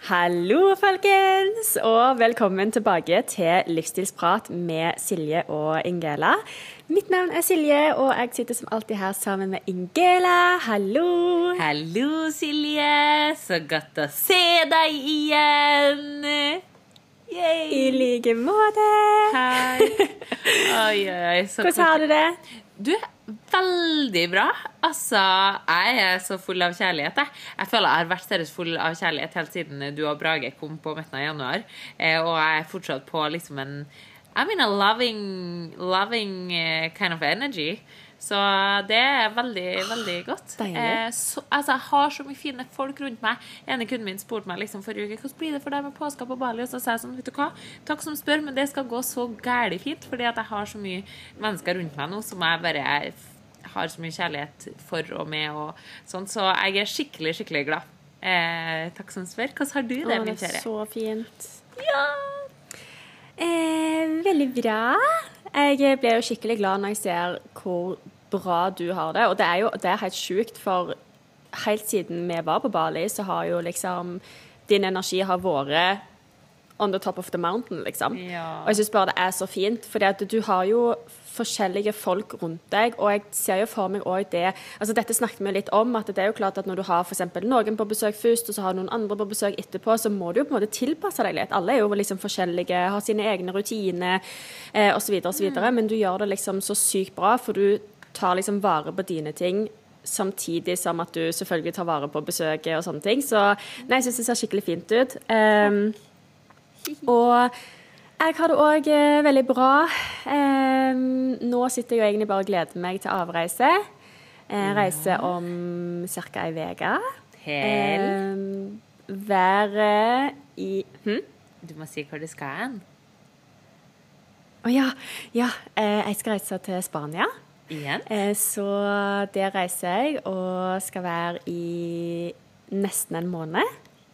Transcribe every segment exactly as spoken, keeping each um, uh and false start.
Hallo folkens, og velkommen tilbake til Livsstilsprat med Silje og Ingela. Mitt navn er Silje, og jeg sitter som alltid her sammen med Ingela. Hallo! Hallo Silje, så godt å se deg igjen! Yay. I like måte! Hei! Oi, oi, oi. Så Hvordan har du det? Du er veldig bra. Altså, jeg er så full av kjærlighet. Jeg, jeg føler jeg har vært seriøst full av kjærlighet helt siden du og Brage kom på midten av januar. Eh, og jeg er fortsatt på liksom en, I'm in a loving, loving uh, kind of energy. Så det er veldig, veldig godt. Eh, så, altså, jeg har så mye fine folk rundt meg. En av kunden min spurte meg liksom forrige uke, hvordan blir det for deg med påske på Bali? Og så sa jeg sånn, vet du hva? Takk som spør, men det skal gå så gærlig fint, fordi at jeg har så mye mennesker rundt meg nå, som jeg bare har så mye kjærlighet for og med og sånn. Så jeg er skikkelig, skikkelig glad. Eh, takk som spør. Hvordan har du det, min kjære? Det er så fint. Ja! Eh, veldig bra. Jeg blir jo skikkelig glad når jeg ser hvor bra du har det, og det er jo det er helt sykt, for helt siden vi var på Bali, så har jo liksom din energi har vært on the top of the mountain, liksom. Ja. Og jeg synes bare det er så fint, fordi at du har jo forskjellige folk rundt deg, og jeg ser jo for meg også det, altså dette snakket vi litt om, at det er jo klart at når du har for eksempel noen på besøk først, og så har noen andre på besøk etterpå, så må du jo på en måte tilpasse deg litt. Alle er jo liksom forskjellige, har sine egne rutiner, eh, og så videre, og så videre, men du gjør det liksom så sykt bra, for du tar liksom vare på dine ting, samtidig som at du selvfølgelig tar vare på besøket og sånne ting. Så nei, jeg synes det ser skikkelig fint ut. Um, og jeg har det også uh, veldig bra. Um, nå sitter jeg jo egentlig bare og gleder meg til avreise. Jeg reiser om cirka en veke. Hel. Um, været i... Hm? Du må si hva du skal hen. Å ja, ja. Uh, jeg skal reise til Spania. Igjen? Eh, så der reiser jeg og skal være i nesten en måned.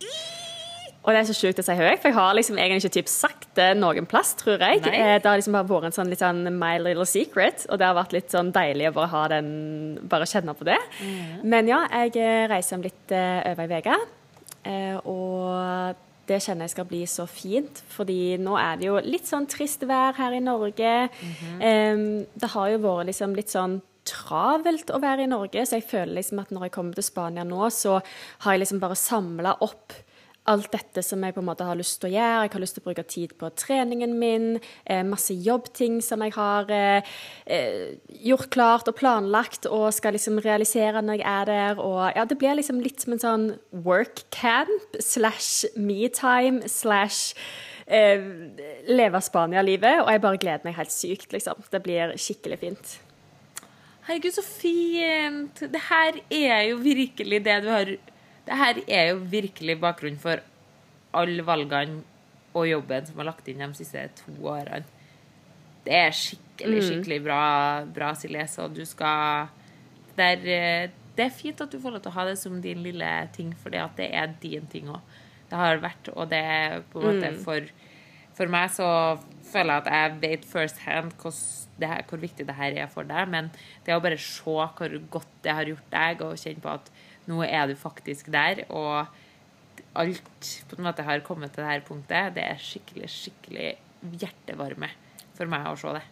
Og det er så sjukt å si høyt, for jeg har liksom egentlig ikke typ sagt det noen plass, tror jeg. Eh, det har liksom bare vært en sånn litt sånn my little secret, og det har vært litt sånn deilig å bare ha den, bare kjenne på det. Mm. Men ja, jeg reiser om litt eh, over en veke, eh, og det kjenner jeg skal bli så fint, fordi nå er det jo litt sånn trist vær her i Norge. Mm-hmm. um, det har jo vært liksom litt sånn travelt å være i Norge, så jeg føler liksom at når jeg kommer til Spania nå, så har jeg liksom bare samlet opp alt dette som jeg på en måte har lyst til å gjøre. Jeg har lyst til å bruke tid på treningen min, eh, masse jobbting som jeg har eh, eh, gjort klart og planlagt, og skal liksom realisere når jeg er der. Og ja, det blir liksom litt som en sånn work camp slash me-time slash eh, leve Spania-livet, og jeg bare gleder meg helt sykt, liksom. Det blir skikkelig fint. Herregud, så fint! Det her er jo virkelig det du har... Det her er jo virkelig bakgrunn for alle valgene og jobben som har lagt inn de siste to årene. Det er skikkelig, skikkelig bra, bra Silje, så du skal... Det er, det er fint at du får lov til å ha det som din lille ting, fordi at det er din ting også. Det har vært, og det er på en måte for, for meg så føler jeg at jeg vet first hand det her, hvor viktig det her er for deg, men det er å bare se hvor godt det har gjort deg, og kjenne på at nå er du faktisk der, og alt på en måte har kommet til dette punktet. Det er skikkelig, skikkelig hjertevarme for meg å se det.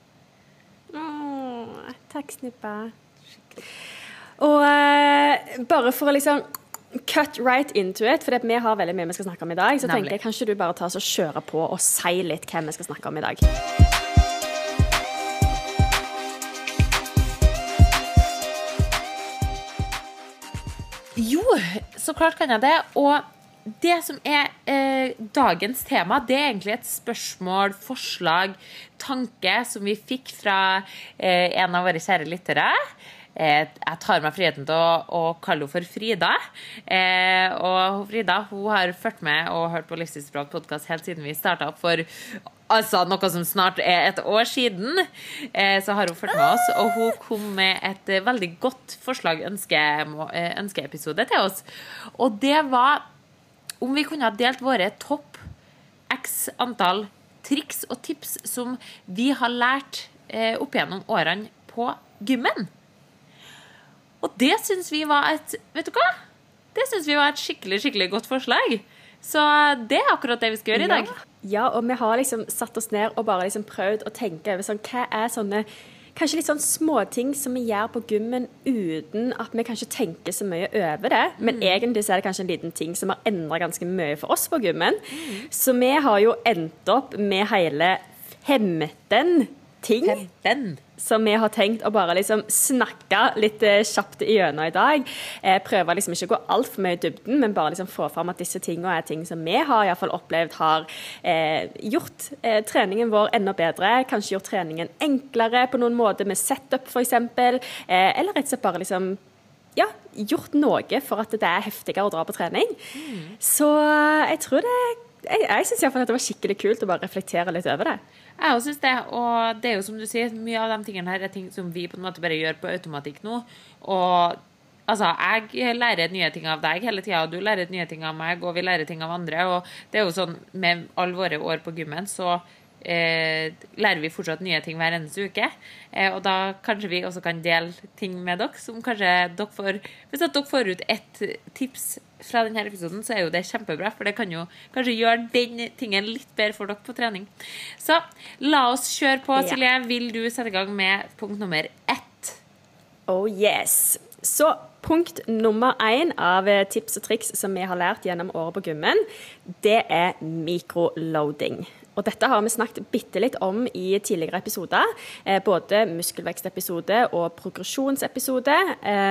Åh, takk snippa. Og uh, bare for å liksom cut right into it, for vi har veldig mye vi skal snakke om i dag, så Nemlig. tenker jeg kanskje du bare tar så kjøre på og si litt hvem vi skal snakke om i dag. Jo, så klart kan jeg det, og det som er eh, dagens tema, det er egentlig et spørsmål, forslag, tanke som vi fikk fra eh, en av våre kjære lyttere. Eh, jeg tar meg friheten til å, å kalle henne for Frida, eh, og Frida, hun har ført med og hørt på Livsstilsprat podcast helt siden vi startet opp for altså noe som snart er et år siden, eh, så har hun ført med oss, og hun kom med et eh, veldig godt forslag ønske, eh, ønskeepisode til oss, og det var om vi kunne ha delt våre topp x antall triks og tips som vi har lært eh, opp gjennom årene på gymmen. Og det synes vi var et, vet du hva? Det synes vi var et skikkelig, skikkelig godt forslag. Så det er akkurat det vi skal gjøre i dag. Ja, ja, og vi har liksom satt oss ned og bare liksom prøvd å tenke over sånn, hva er sånne kanskje litt sånn småting som vi gjør på gymmen uten at vi kanskje tenker så mye over det. Men mm. egentlig så er det kanskje en liten ting som har endret ganske mye for oss på gymmen. Mm. Så vi har jo endt opp med hele femten ting femten. Som vi har tenkt å bare liksom snakke litt eh, kjapt igjennom i dag. Eh, prøver liksom ikke å gå alt for mye i dybden, men bare liksom få frem at disse tingene er ting som vi har i hvert fall opplevd har eh, gjort eh, treningen vår enda bedre, kanskje gjort treningen enklere på noen måter med setup for eksempel, eh, eller rett og slett bare liksom ja, gjort noe for at det er heftigere å dra på trening. Mm. Så jeg tror det jeg, jeg synes i hvert fall at det var skikkelig kult å bare reflektere litt over det. Jeg også synes det, og det er jo som du sier, mye av de tingene her er ting som vi på en måte bare gjør på automatikk nå, og altså, jeg lærer nye ting av deg hele tiden, og du lærer nye ting av meg, og vi lærer ting av andre, og det er jo sånn, med alle våre år på gymmen, så eh, lærer vi fortsatt nye ting hver eneste uke, eh, og da kanskje vi også kan dele ting med dere, som kanskje dere får, hvis at dere får ut et tips fra denne episoden, så er jo det kjempebra, for det kan jo kanskje gjøre den tingen litt bedre for dere på trening. Så la oss kjøre på, Silje. Vil du sette i gang med punkt nummer ett? Oh yes. Så punkt nummer én av tips og triks som vi har lært gjennom året på gymmen, det er mikroloading. Og dette har vi snakket bitte litt om i tidligere episoder, både muskelvekstepisode og progresjonsepisode,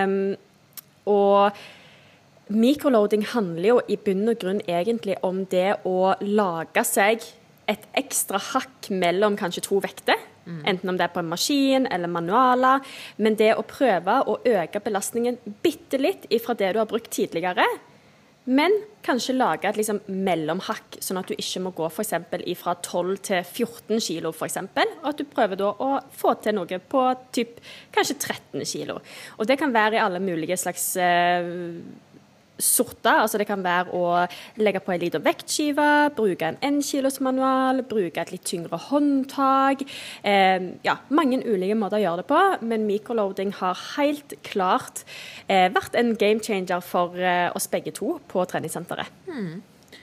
og mikroloading handler jo i bunn og grunn egentlig om det å lage seg et ekstra hakk mellom kanskje to vekter, mm. enten om det er på en maskin eller manualer, men det å prøve å øke belastningen bitte litt ifra det du har brukt tidligere, men kanskje lage et liksom mellomhakk, sånn at du ikke må gå for eksempel ifra tolv til fjorten kilo for eksempel, og at du prøver da å få til noe på typ kanskje tretten kilo. Og det kan være i alle mulige slags eh, sorter, altså det kan være å legge på en liten vektskive, bruke en en kilos manual, bruke et litt tyngre håndtag, eh, ja, mange ulike måter å gjøre det på, men mikroloading har helt klart eh, vært en game changer for eh, oss begge to på treningssenteret. Hmm.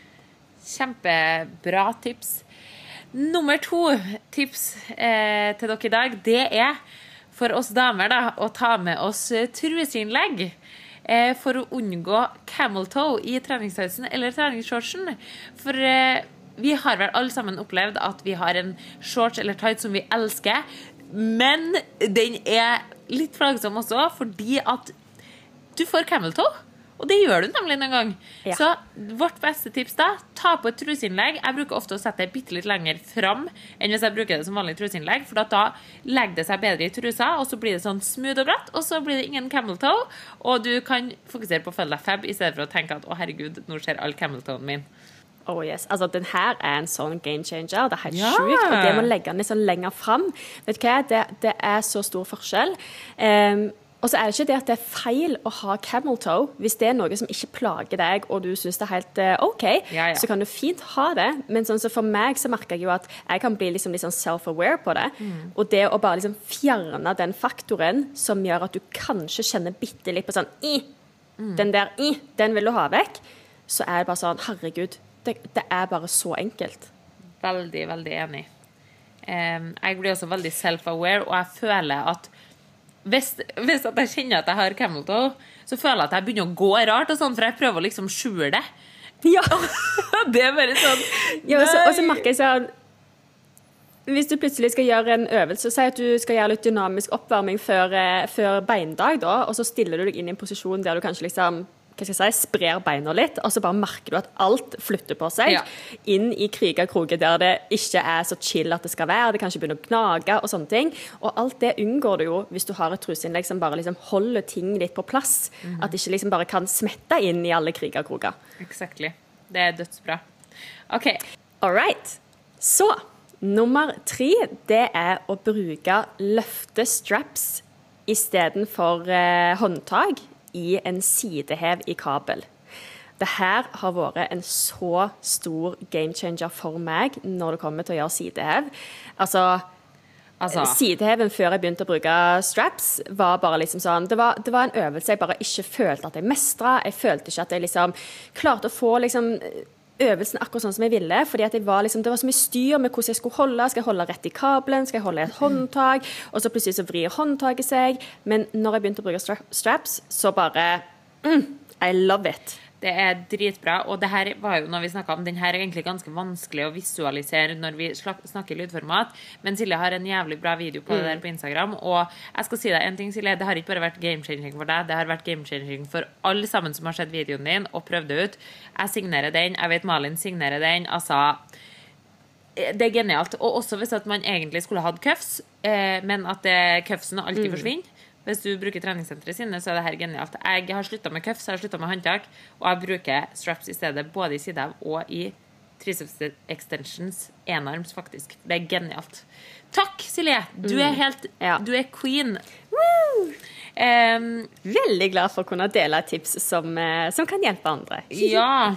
Kjempebra tips. Nummer to tips eh, til dere i dag, det er for oss damer da, å ta med oss truseinnlegg for å unngå camel toe i treningstøysen eller treningsshortsen. For eh, vi har vel alle sammen opplevd at vi har en shorts eller tights som vi elsker, men den er litt plagsom også, fordi at du får camel toe. Og det gjør du nemlig en gang. Ja. Så vårt beste tips da, ta på et truseinnlegg. Jeg bruker ofte å sette det bitte litt lenger fram enn hvis jeg bruker det som vanlig truseinnlegg, for da legger det seg bedre i trusa, og så blir det sånn smooth og glatt, og så blir det ingen camel toe, og du kan fokusere på å følge deg fab, i stedet for å tenke at, å herregud, nå ser all camel toe-en min. Oh yes, altså den her er en sånn game changer, det er helt ja. Sjukt, og det må legge den litt sånn lenger fram. Vet du hva, det, det er så stor forskjell. Um, Og så er det ikke det at det er feil å ha camel toe. Hvis det er noe som ikke plager deg, og du synes det er helt uh, ok, ja, ja. Så kan du fint ha det. Men sånn så for meg så merker jeg jo at jeg kan bli liksom, liksom self-aware på det. Mm. Og det å bare liksom fjerne den faktoren som gjør at du kanskje kjenner bitte litt på sånn, I, mm. den der, I, den vil du ha vekk. Så er det bare sånn, herregud, det, det er bare så enkelt. Veldig, veldig enig. Um, jeg blir også veldig self-aware, og jeg føler at Hvis, hvis at jeg kjenner at jeg har camel toe, så føler jeg at jeg begynner å gå rart og sånn, for jeg prøver å liksom skjule det. Ja. Det er bare sånn. Ja, og så, og så merker jeg sånn, hvis du plutselig skal gjøre en øvelse, si at du skal gjøre litt dynamisk oppvarming før, før beindag da, og så stiller du deg inn i en posisjon der du kanskje liksom, hva skal jeg si, sprer beina litt, og så bare merker du at alt flytter på seg ja. Inn i krigakroget der det ikke er så chill at det skal være, det kanskje begynner å gnage og sånne ting, og alt det unngår du jo hvis du har et truseinnlegg som bare liksom holder ting litt på plass, mm-hmm. at det ikke liksom bare kan smette inn i alle krigakroger. Exactly. Det er dødsbra. Ok. Alright. Så, nummer tre, det er å bruke løftestraps i stedet for eh, håndtag i en sidehev i kabel. Det her har vært en så stor game changer for meg når det kommer til å gjøre sidehev. Altså, altså. Sideheven før jeg begynte å bruke straps var bare liksom sånn, det var, det var en øvelse jeg bare ikke følte at jeg mestret. Jeg følte ikke at jeg liksom klarte å få liksom øvelsen akkurat sånn som jeg ville, fordi at jeg var liksom, det var så mye styr med hvordan jeg skulle holde, skal jeg holde rett i kabelen, skal jeg holde et håndtag, og så plutselig så vrir håndtaget seg, men når jeg begynte å bruke stra- straps, så bare, mm, I love it. Det er dritbra, og det her var jo når vi snakket om, den her er egentlig ganske vanskelig å visualisere når vi snakker lydformat, men Silje har en jævlig bra video på det der på Instagram, og jeg skal si deg en ting, Silje, det har ikke bare vært game-changing for deg, det har vært game-changing for alle sammen som har sett videoen din og prøvd det ut. Jeg signerer den, jeg vet Malin signerer den, altså, det er genialt, og også hvis at man egentlig skulle hatt cuffs, eh, men at det, cuffsen alltid forsvinner. Hvis du bruker treningssenteret sine, så er det her genialt. Jeg har sluttet med cuffs, jeg har sluttet med håndtak, og jeg bruker straps i stedet, både i sideav og i triceps extensions, enarms faktisk. Det er genialt. Takk, Silje! Du er helt, Ja. du er queen. Um, Veldig glad for å kunne dele tips som, eh, som kan hjelpe andre. ja,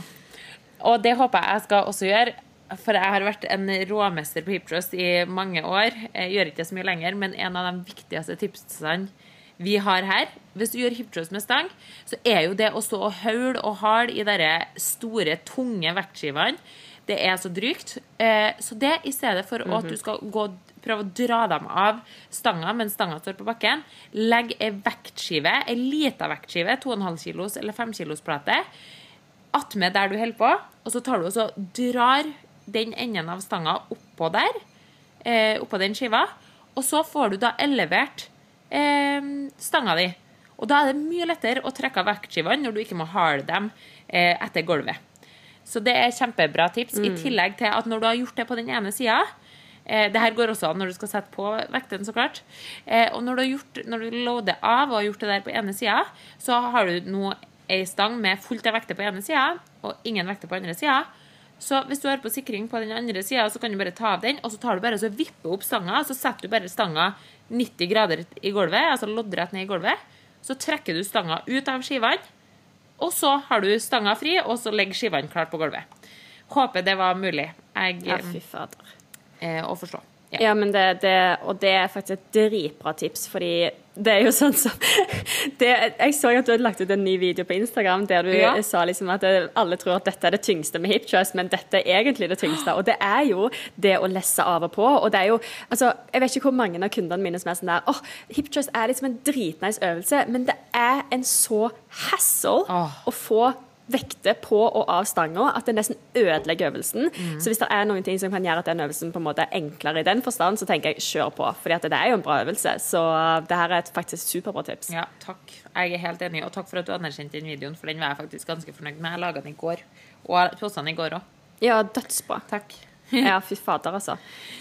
og det håper jeg jeg skal også gjøre, for jeg har vært en råmester på hip thrust i mange år. Jeg gjør ikke så mye lenger, men en av de viktigste tipsene vi har her, hvis du gjør hip thrust med stang, så er jo det å stå og haule og hale i dere store, tunge vektskivene. Det er så drygt. Eh, så det i stedet for at du skal gå og prøve å dra dem av stanga mens stanga står på bakken, legg en vektskive, en liten vektskive, to komma fem kilos eller fem kilos plate, attmed der du holder på, og så tar du og så drar den enden av stanga oppå der, eh, oppå den skiva, og så får du da elevert eh, stanga di. Og da er det mye lettere å trekke av vektskivene når du ikke må hale dem eh, etter gulvet. Så det er kjempebra tips, i tillegg til at når du har gjort det på den ene siden, eh, det her går også an når du skal sette på vekten så klart, eh, og når du har gjort, når du loader av og har gjort det der på ene siden, så har du nå en stang med fullt av vekter på ene siden, og ingen vekter på andre siden. Så hvis du har på sikring på den andre siden, så kan du bare ta av den, og så tar du bare og så vipper opp stanga, så setter du bare stanga nitti grader i gulvet, altså loddrett ned i gulvet, så trekker du stanga ut av skivene, og så har du stanga fri, og så legger skivene klart på gulvet. Håper det var mulig jeg, Ja, fy fader. eh, å forstå. Ja. Ja, men det, det, og det er faktisk et dritbra tips, fordi det er jo sånn som det, jeg så at du hadde lagt ut en ny video på Instagram der du Ja. sa liksom at det, alle tror at dette er det tyngste med hip thrust, men dette er egentlig det tyngste, og det er jo det å lesse av og på, og det er jo, altså, jeg vet ikke hvor mange av kundene mine som er sånn der, åh, hip thrust er liksom en dritnice øvelse, men det er en så hassle Åh. å få vekter på og av stanga, at det nesten ødelegger øvelsen. Så hvis det er noen ting som kan gjøre at den øvelsen på en måte er enklere i den forstand, så tenker jeg kjør på, fordi at det er jo en bra øvelse. Så det her er et faktisk superbra tips. Ja, takk. Jeg er helt enig, og takk for at du anerkjente den videoen, for den var jeg faktisk ganske fornøyd med. Jeg laget den i går, og jeg postet den i går også. Ja, dødsbra. Takk. Ja, fy fader altså.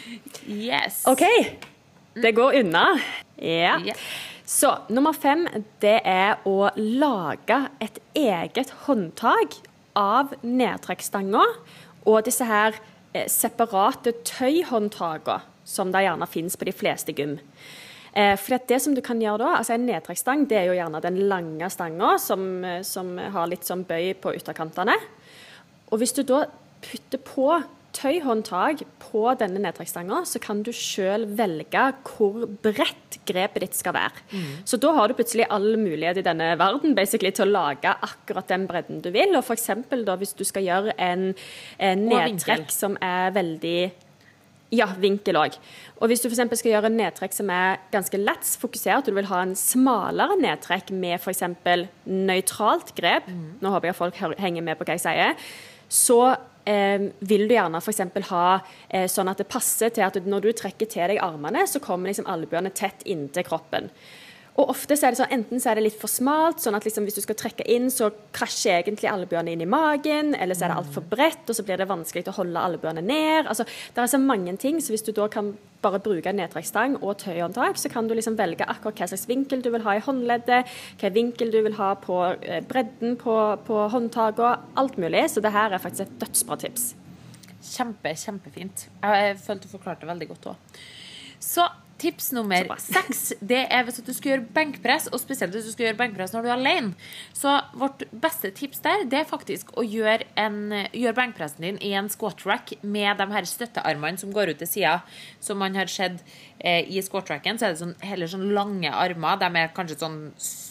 Yes. Ok, det går unna. Ja. Ja. Så nummer fem, det er å lage et eget håndtag av nedtrekkstanga og disse her eh, separate tøyhåndtagene som det gjerne finnes på de fleste gym. Eh, for at det som du kan gjøre da, altså en nedtrekkstang, det er jo gjerne den lange stanga som, eh, som har litt sånn bøy på ytterkantene. Og hvis du da putter på tøyhåndtag på denne nedtrekkstanga, så kan du selv velge hvor bredt grepet ditt skal være. Mm. Så da har du plutselig all mulighet i denne verden basically, til å lage akkurat den bredden du vil. Og for eksempel da, hvis du skal gjøre en, en nedtrekk som er veldig ja, vinkel også. Og hvis du for eksempel skal gjøre en nedtrekk som er ganske lett fokusert, og du vil ha en smalere nedtrekk med for eksempel nøytralt grep, mm. nå håper jeg at folk henger med på hva jeg sier, så eh, vil du gjerne for eksempel ha eh, sånn at det passer til at når du trekker til deg armene, så kommer liksom albuene tett inntil kroppen. Og ofte så er det sånn, enten så er det litt for smalt, sånn at liksom hvis du skal trekke inn, så krasjer egentlig albuene inn i magen, eller så er det alt for bredt, og så blir det vanskelig å holde albuene ned. Altså, det er så mange ting, så hvis du da kan bare bruke nedtrekkstang og tøyhåndtak, så kan du liksom velge akkurat hva slags vinkel du vil ha i håndleddet, hva vinkel du vil ha på bredden på, på håndtaket, alt mulig. Så det her er faktisk et dødsbra tips. Kjempe, kjempefint. Jeg følte du forklarte det veldig godt også. Så tips nummer seks, det er hvis du skal gjøre benkpress, og spesielt hvis du skal gjøre benkpress når du er alene. Så vårt beste tips der, det er faktisk å gjøre, en, gjøre benkpressen din i en squat rack med de her støttearmene som går ut til siden, som man har sett eh, i squat racken, så er det sånn, heller sånn lange armer, de er kanskje sånn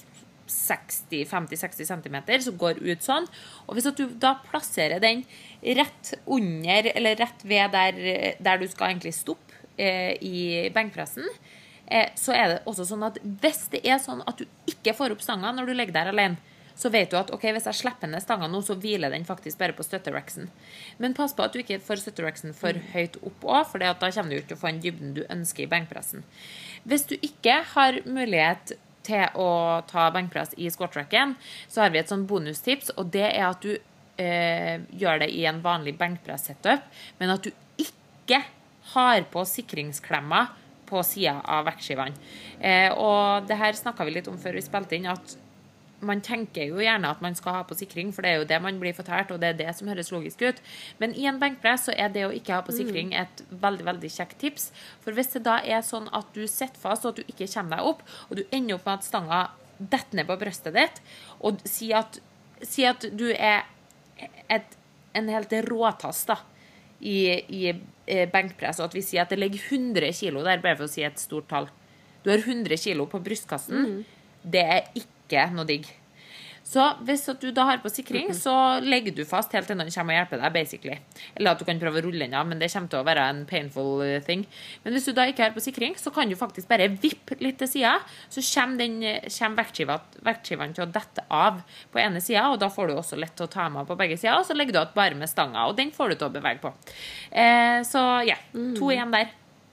seksti, femti seksti centimeter, som går ut sånn. Og hvis at du da plasserer den rett under, eller rett ved der, der du skal egentlig stoppe eh, i benkpressen, eh, så er det også sånn at hvis det er sånn at du ikke får opp stanga når du ligger der alene, så vet du at, ok, hvis jeg slipper ned stangen nå, så hviler den faktisk bare på støtteracksen. Men pass på at du ikke får støtteracksen for høyt opp også, for da kommer du ikke til å få en dybden du ønsker i benkpressen. Hvis du ikke har mulighet til å ta benkpress i squat-racken, så har vi et sånn bonustips, og det er at du eh, gjør det i en vanlig benkpress-setup, men at du ikke har på sikringsklemmer på siden av vektskivene. Eh, og det her snakket vi litt om før vi spilte inn, at man tenker jo gjerne at man skal ha på sikring, for det er jo det man blir fortalt, og det er det som høres logisk ut. Men i en benkpress så er det å ikke ha på sikring et veldig, veldig kjekt tips. For hvis det da er sånn at du sitter fast, og at du ikke kommer deg opp, og du ender opp med at stanga detter ned på brøstet ditt, og si at, si at du er et, en helt råtass da, i, i benkpress, og at vi sier at det ligger hundre kilo der, bare for å si et stort tall. Du har hundre kilo på brystkassen. Mm. Det er ikke ikke noe digg. Så hvis at du da har på sikring, så legger du fast helt til noen kommer og hjelper deg, basically. Eller at du kan prøve å rulle den av, men det kommer til å være en painful thing. Men hvis du da ikke har på sikring, så kan du faktisk bare vippe litt til siden, så kommer, den, kommer vektskiva, vektskivene til å dette av på ene siden, og da får du også lett til å ta med på begge sider, og så legger du at bare med stanga, og den får du til å bevege på. Eh, så ja, to igjen der.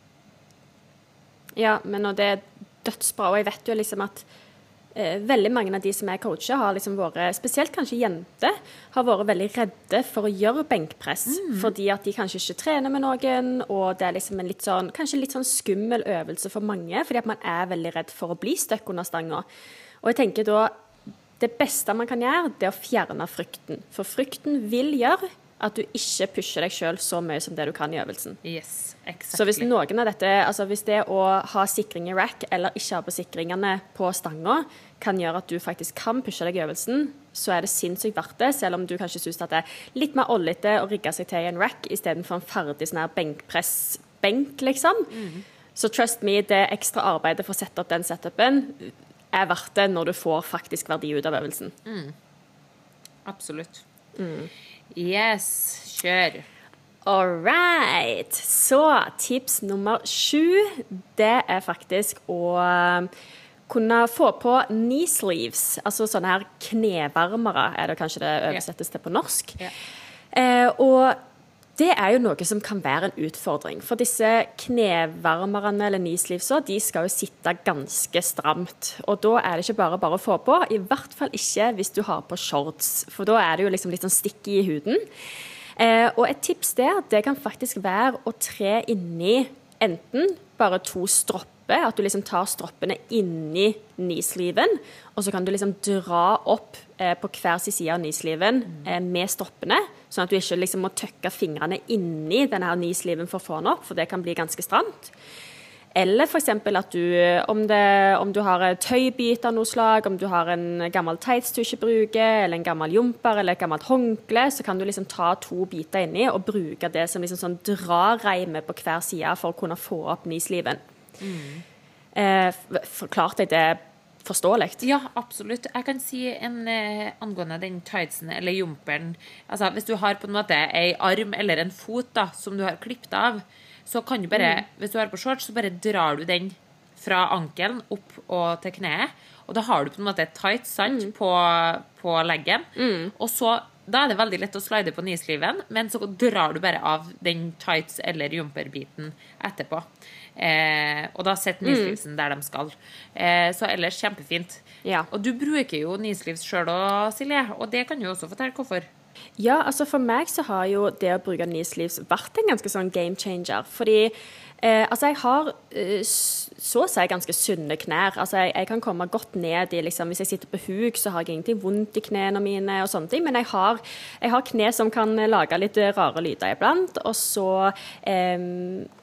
Ja, men når det er dødsbra, og jeg vet jo liksom at Eh, veldig mange av de som er coacher har liksom vært, spesielt kanskje jenter, har vært veldig redde for å gjøre benkpress, mm. fordi at de kanskje ikke trener med noen, og det er liksom en litt sånn, kanskje litt sånn skummel øvelse for mange, fordi at man er veldig redd for å bli støkk under stanga. Og jeg tenker da, det beste man kan gjøre, det er å fjerne frykten. For frykten vil gjøre at du ikke pusher deg selv så mye som det du kan i øvelsen. Yes, exactly. Så hvis noen av dette, altså hvis det å ha sikring i rack eller ikke ha på sikringene på stanga kan gjøre at du faktisk kan pushe deg i øvelsen, så er det sinnssykt verdt det, selv om du kanskje synes at det er litt mer ollete å rigge seg til i en rack i stedet for en ferdig sånn her benkpress-benk, liksom. Mm. Så trust me, det ekstra arbeidet for å sette opp den setupen er verdt det når du får faktisk verdi ut av øvelsen. Mm. Absolutt. Mm. Yes, kjør. All right. Så tips nummer sju, det er faktisk å kunne få på knee sleeves, altså sånne her knevarmere, er det kanskje det oversettes til på norsk. Yeah. Eh, og det er jo noe som kan være en utfordring, for disse knevarmerne eller knee sleevesa, de skal jo sitte ganske stramt, og da er det ikke bare bare å få på, i hvert fall ikke hvis du har på shorts, for da er det jo liksom litt sånn sticky i huden. Eh, og et tips der, det kan faktisk være å tre inni enten bare to stropper, at du liksom tar stroppene inni knee-sleeven, og så kan du liksom dra opp eh, på hver side av knee-sleeven eh, med stroppene, sånn at du ikke liksom må tøkke fingrene inni denne her knee-sleeven for å få den opp, for det kan bli ganske stramt. Eller for eksempel at du, om, det, om du har et tøybit av noe slag, om du har en gammel tights du ikke bruker, eller en gammel jumper, eller et gammelt håndkle, så kan du liksom ta to biter inni og bruke det som liksom sånn dra-reime på hver side for å kunne få opp knee-sleeven. Mm. Eh, forklarte jeg det forståelig? Ja, absolutt. Jeg kan si en eh, angående den tightsen eller jumperen. Altså, hvis du har på en måte en arm eller en fot da, som du har klippet av, så kan du bare, mm. hvis du har på shorts, så bare drar du den fra ankelen opp og til kneet, og da har du på en måte et tight, sant, mm. på, på leggen. Mm. Og så, da er det veldig lett å slide på knee-sleeven, men så drar du bare av den tights eller jumperbiten etterpå. Eh, og da setter knee-sleevesen mm. der de skal. Eh, så ellers kjempefint. Ja. Og du bruker jo knee-sleeves selv også, Silje, og det kan du også fortelle hvorfor. Ja, altså for meg så har jo det å bruke knee-sleeves vært en ganske sånn game changer, fordi eh, altså jeg har eh, så å si ganske sunne knær. Altså jeg, jeg kan komme godt ned i, liksom, hvis jeg sitter på huk, så har jeg egentlig vondt i knærne mine og sånne ting, men jeg har, jeg har kne som kan lage litt rare lyder iblant, og så eh,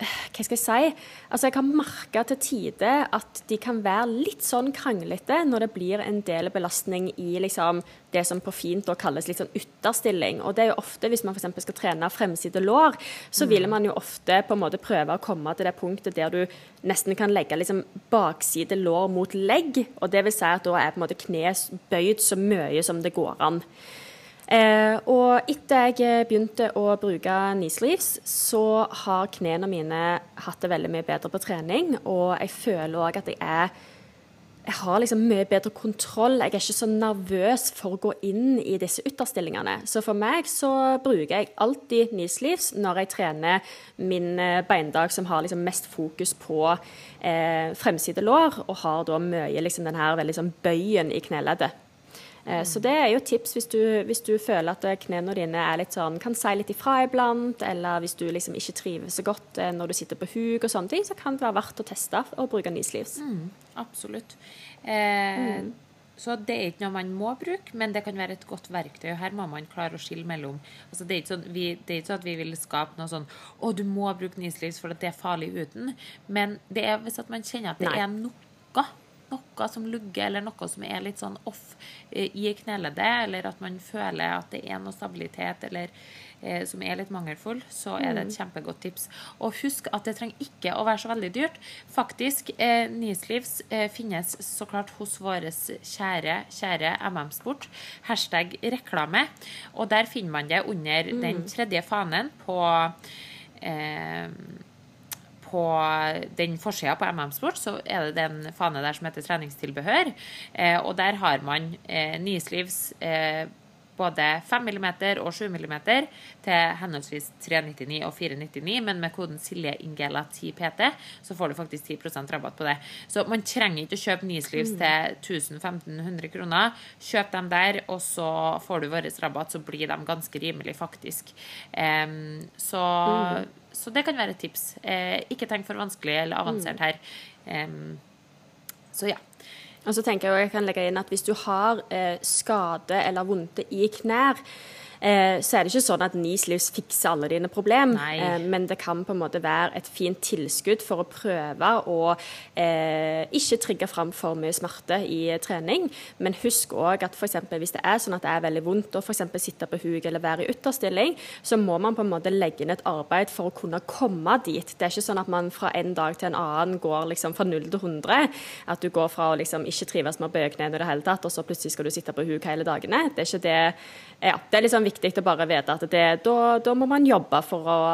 hva skal jeg si? Altså, jeg har merket til tider at de kan være litt sånn kranglete når det blir en del belastning i liksom, det som på fint da kalles litt sånn ytterstilling. Og det er jo ofte, hvis man for eksempel skal trene fremside lår, så vil man jo ofte på en måte prøve å komme til det punktet der du nesten kan legge liksom bakside lår mot legg, og det vil si at da er på en måte kne bøyd så mye som det går an. Eh, og etter jeg begynte å bruke knee sleeves, så har knærne mine hatt det veldig mye bedre på trening, og jeg føler også at jeg er jeg har liksom mye bedre kontroll. Jeg er ikke så nervøs for å gå inn i disse ytterstillingene. Så for meg så bruker jeg alltid knee sleeves når jeg trener min beindag som har liksom mest fokus på eh, fremside lår, og har da mye liksom den her veldig sånn bøyen i kneleddet. Eh, så det er jo tips hvis du, hvis du føler at knærne dine er litt sånn, kan si litt ifra iblant, eller hvis du liksom ikke trives så godt eh, når du sitter på huk og sånne ting, så kan det være verdt å teste å bruke knee sleeves. Mm, absolutt. Eh, mm. Så det er ikke noe man må bruke, men det kan være et godt verktøy. Her må man klare å skille mellom. Altså, det er ikke sånn, vi, det er ikke sånn at vi vil skape noe sånn, å, du må bruke knee sleeves for at det er farlig uten. Men det er hvis at man kjenner at det Nei. er noe, noe som lugger, eller noe som er litt sånn off eh, i kneleddet, eller at man føler at det er noe stabilitet, eller eh, som er litt mangelfull, så er det et kjempegodt tips. Og husk at det trenger ikke å være så veldig dyrt. Faktisk, eh, knee sleeves eh, finnes så klart hos våres kjære, kjære M M Sport, hashtag reklame, og der finner man det under mm. den tredje fanen på eh, på den forsiden på M M Sport, så er det den fane der som heter treningstilbehør, eh, og der har man eh, knee sleeves eh, både fem millimeter og sju millimeter til henholdsvis tre nittini og fire nittini, men med koden Silje Ingela ti P T så får du faktisk ti prosent rabatt på det. Så man trenger ikke å kjøpe knee sleeves til tusen til femten hundre kroner. Kjøp dem der, og så får du våres rabatt, så blir de ganske rimelig faktisk. Um, så, mm. så det kan være et tips. Eh, ikke tenk for vanskelig eller avansert her. Um, så ja. Og så tenker jeg, jeg kan legge inn at hvis du har eh, skade eller vondt i knær, eh, så er det ikke sånn at knee sleeves fikser alle dine problem, eh, men det kan på en måte være et fint tilskudd for å prøve å eh, ikke trigge frem for mye smerte i trening. Men husk også at for eksempel hvis det er sånn at det er veldig vondt å for eksempel sitte på huk eller være i ytterstilling, så må man på en måte legge inn et arbeid for å kunne komme dit. Det er ikke sånn at man fra en dag til en annen går liksom fra null til hundre, at du går fra å liksom ikke trives med å bøye knærne i det hele tatt, og så plutselig skal du sitte på huk hele dagene. Det er ikke det, ja, det er liksom viktig å bare vite at det, da, da må man jobbe for å,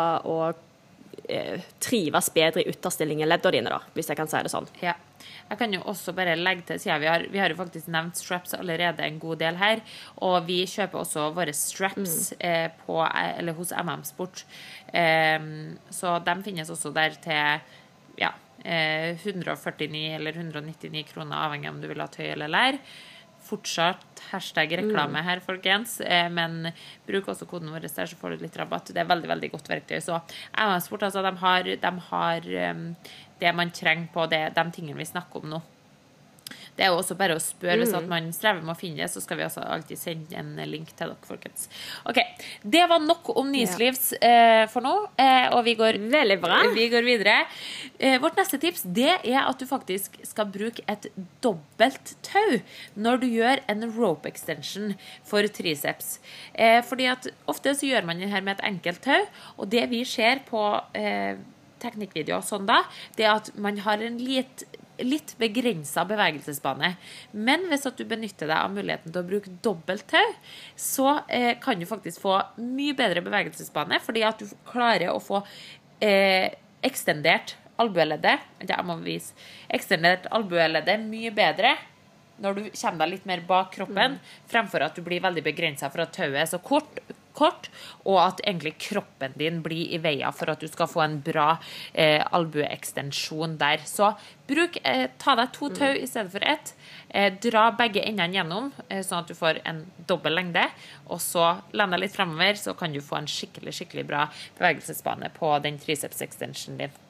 å eh, trives bedre i ytterstilling i leddene dine da, hvis jeg kan si det sånn. Ja. Jeg kan jo også bare legge til, siden vi har, vi har jo faktisk nevnt straps allerede en god del her, og vi kjøper også våre straps mm. eh, på, eller hos M M Sport. Eh, så de finnes også der til, ja, eh, hundre førtini eller hundre nittini kroner, avhengig om du vil ha tøy eller lær. Fortsatt hashtag reklame her, folkens, eh, men bruk også koden vår der, så får du litt rabatt. Det er veldig, veldig godt verktøy. Så M M Sport, altså, de har, de har um, det man trenger på det, de tingene vi snakker om nå. Det er jo også bare å spørre, hvis at man strever med å finne det, så skal vi også alltid sende en link til dere, folkens. Ok, det var nok om knee sleeves eh, for nå, eh, og vi går, veldig bra. Vi går videre. Eh, vårt neste tips, det er at du faktisk skal bruke et dobbelt tau når du gjør en rope extension for triceps. Eh, fordi at ofte så gjør man det her med et enkelt tau, og det vi ser på eh, teknikkvideoer sånn da, det er at man har en litt litt begrenset bevegelsesbane. Men hvis at du benytter deg av muligheten til å bruke dobbelt tau, så eh, kan du faktisk få mye bedre bevegelsesbane, fordi at du klarer å få eh, ekstendert albueleddet, jeg må vise, ekstendert albueleddet mye bedre når du kommer deg litt mer bak kroppen, mm. fremfor at du blir veldig begrenset for at tauet er så kort, kort, og at egentlig kroppen din blir i veien for at du skal få en bra eh, albueekstensjon der. Så bruk, eh, ta deg to tau i stedet for ett, eh, dra begge endene gjennom, eh, sånn at du får en dobbel lengde, og så lende litt fremover, så kan du få en skikkelig, skikkelig bra bevegelsesbane på den triceps-extensionen din.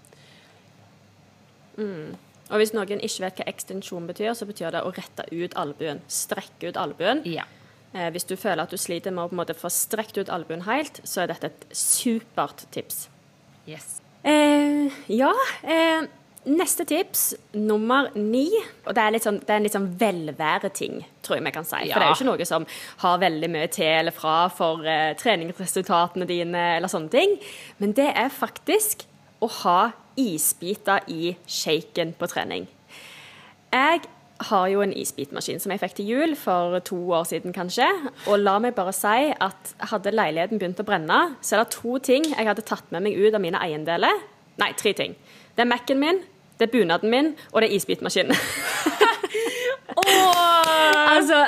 Mm. Og hvis noen ikke vet hva ekstensjon betyr, så betyr det å rette ut albuen, strekke ut albuen. Ja. Eh, hvis du føler at du sliter med å på en måte få strekt ut albuen helt, så er dette et supert tips. Yes. Eh, ja, eh, neste tips, nummer ni, og det er, litt sånn, det er en litt sånn velvære-ting, tror jeg vi kan si. Ja. For det er jo ikke noe som har veldig mye til eller fra for eh, treningsresultatene dine eller sånne ting. Men det er faktisk å ha isbiter i shaken på trening. Jeg har jo en isbitmaskin som jeg fikk til jul for to år siden kanskje, og la meg bare si at hadde leiligheten begynt å brenne, så er det to ting jeg hadde tatt med meg ut av mine eiendeler. Nei, tre ting. Det er Mac-en min, det er bunaden min, og det er isbitmaskinen. Åh! Altså,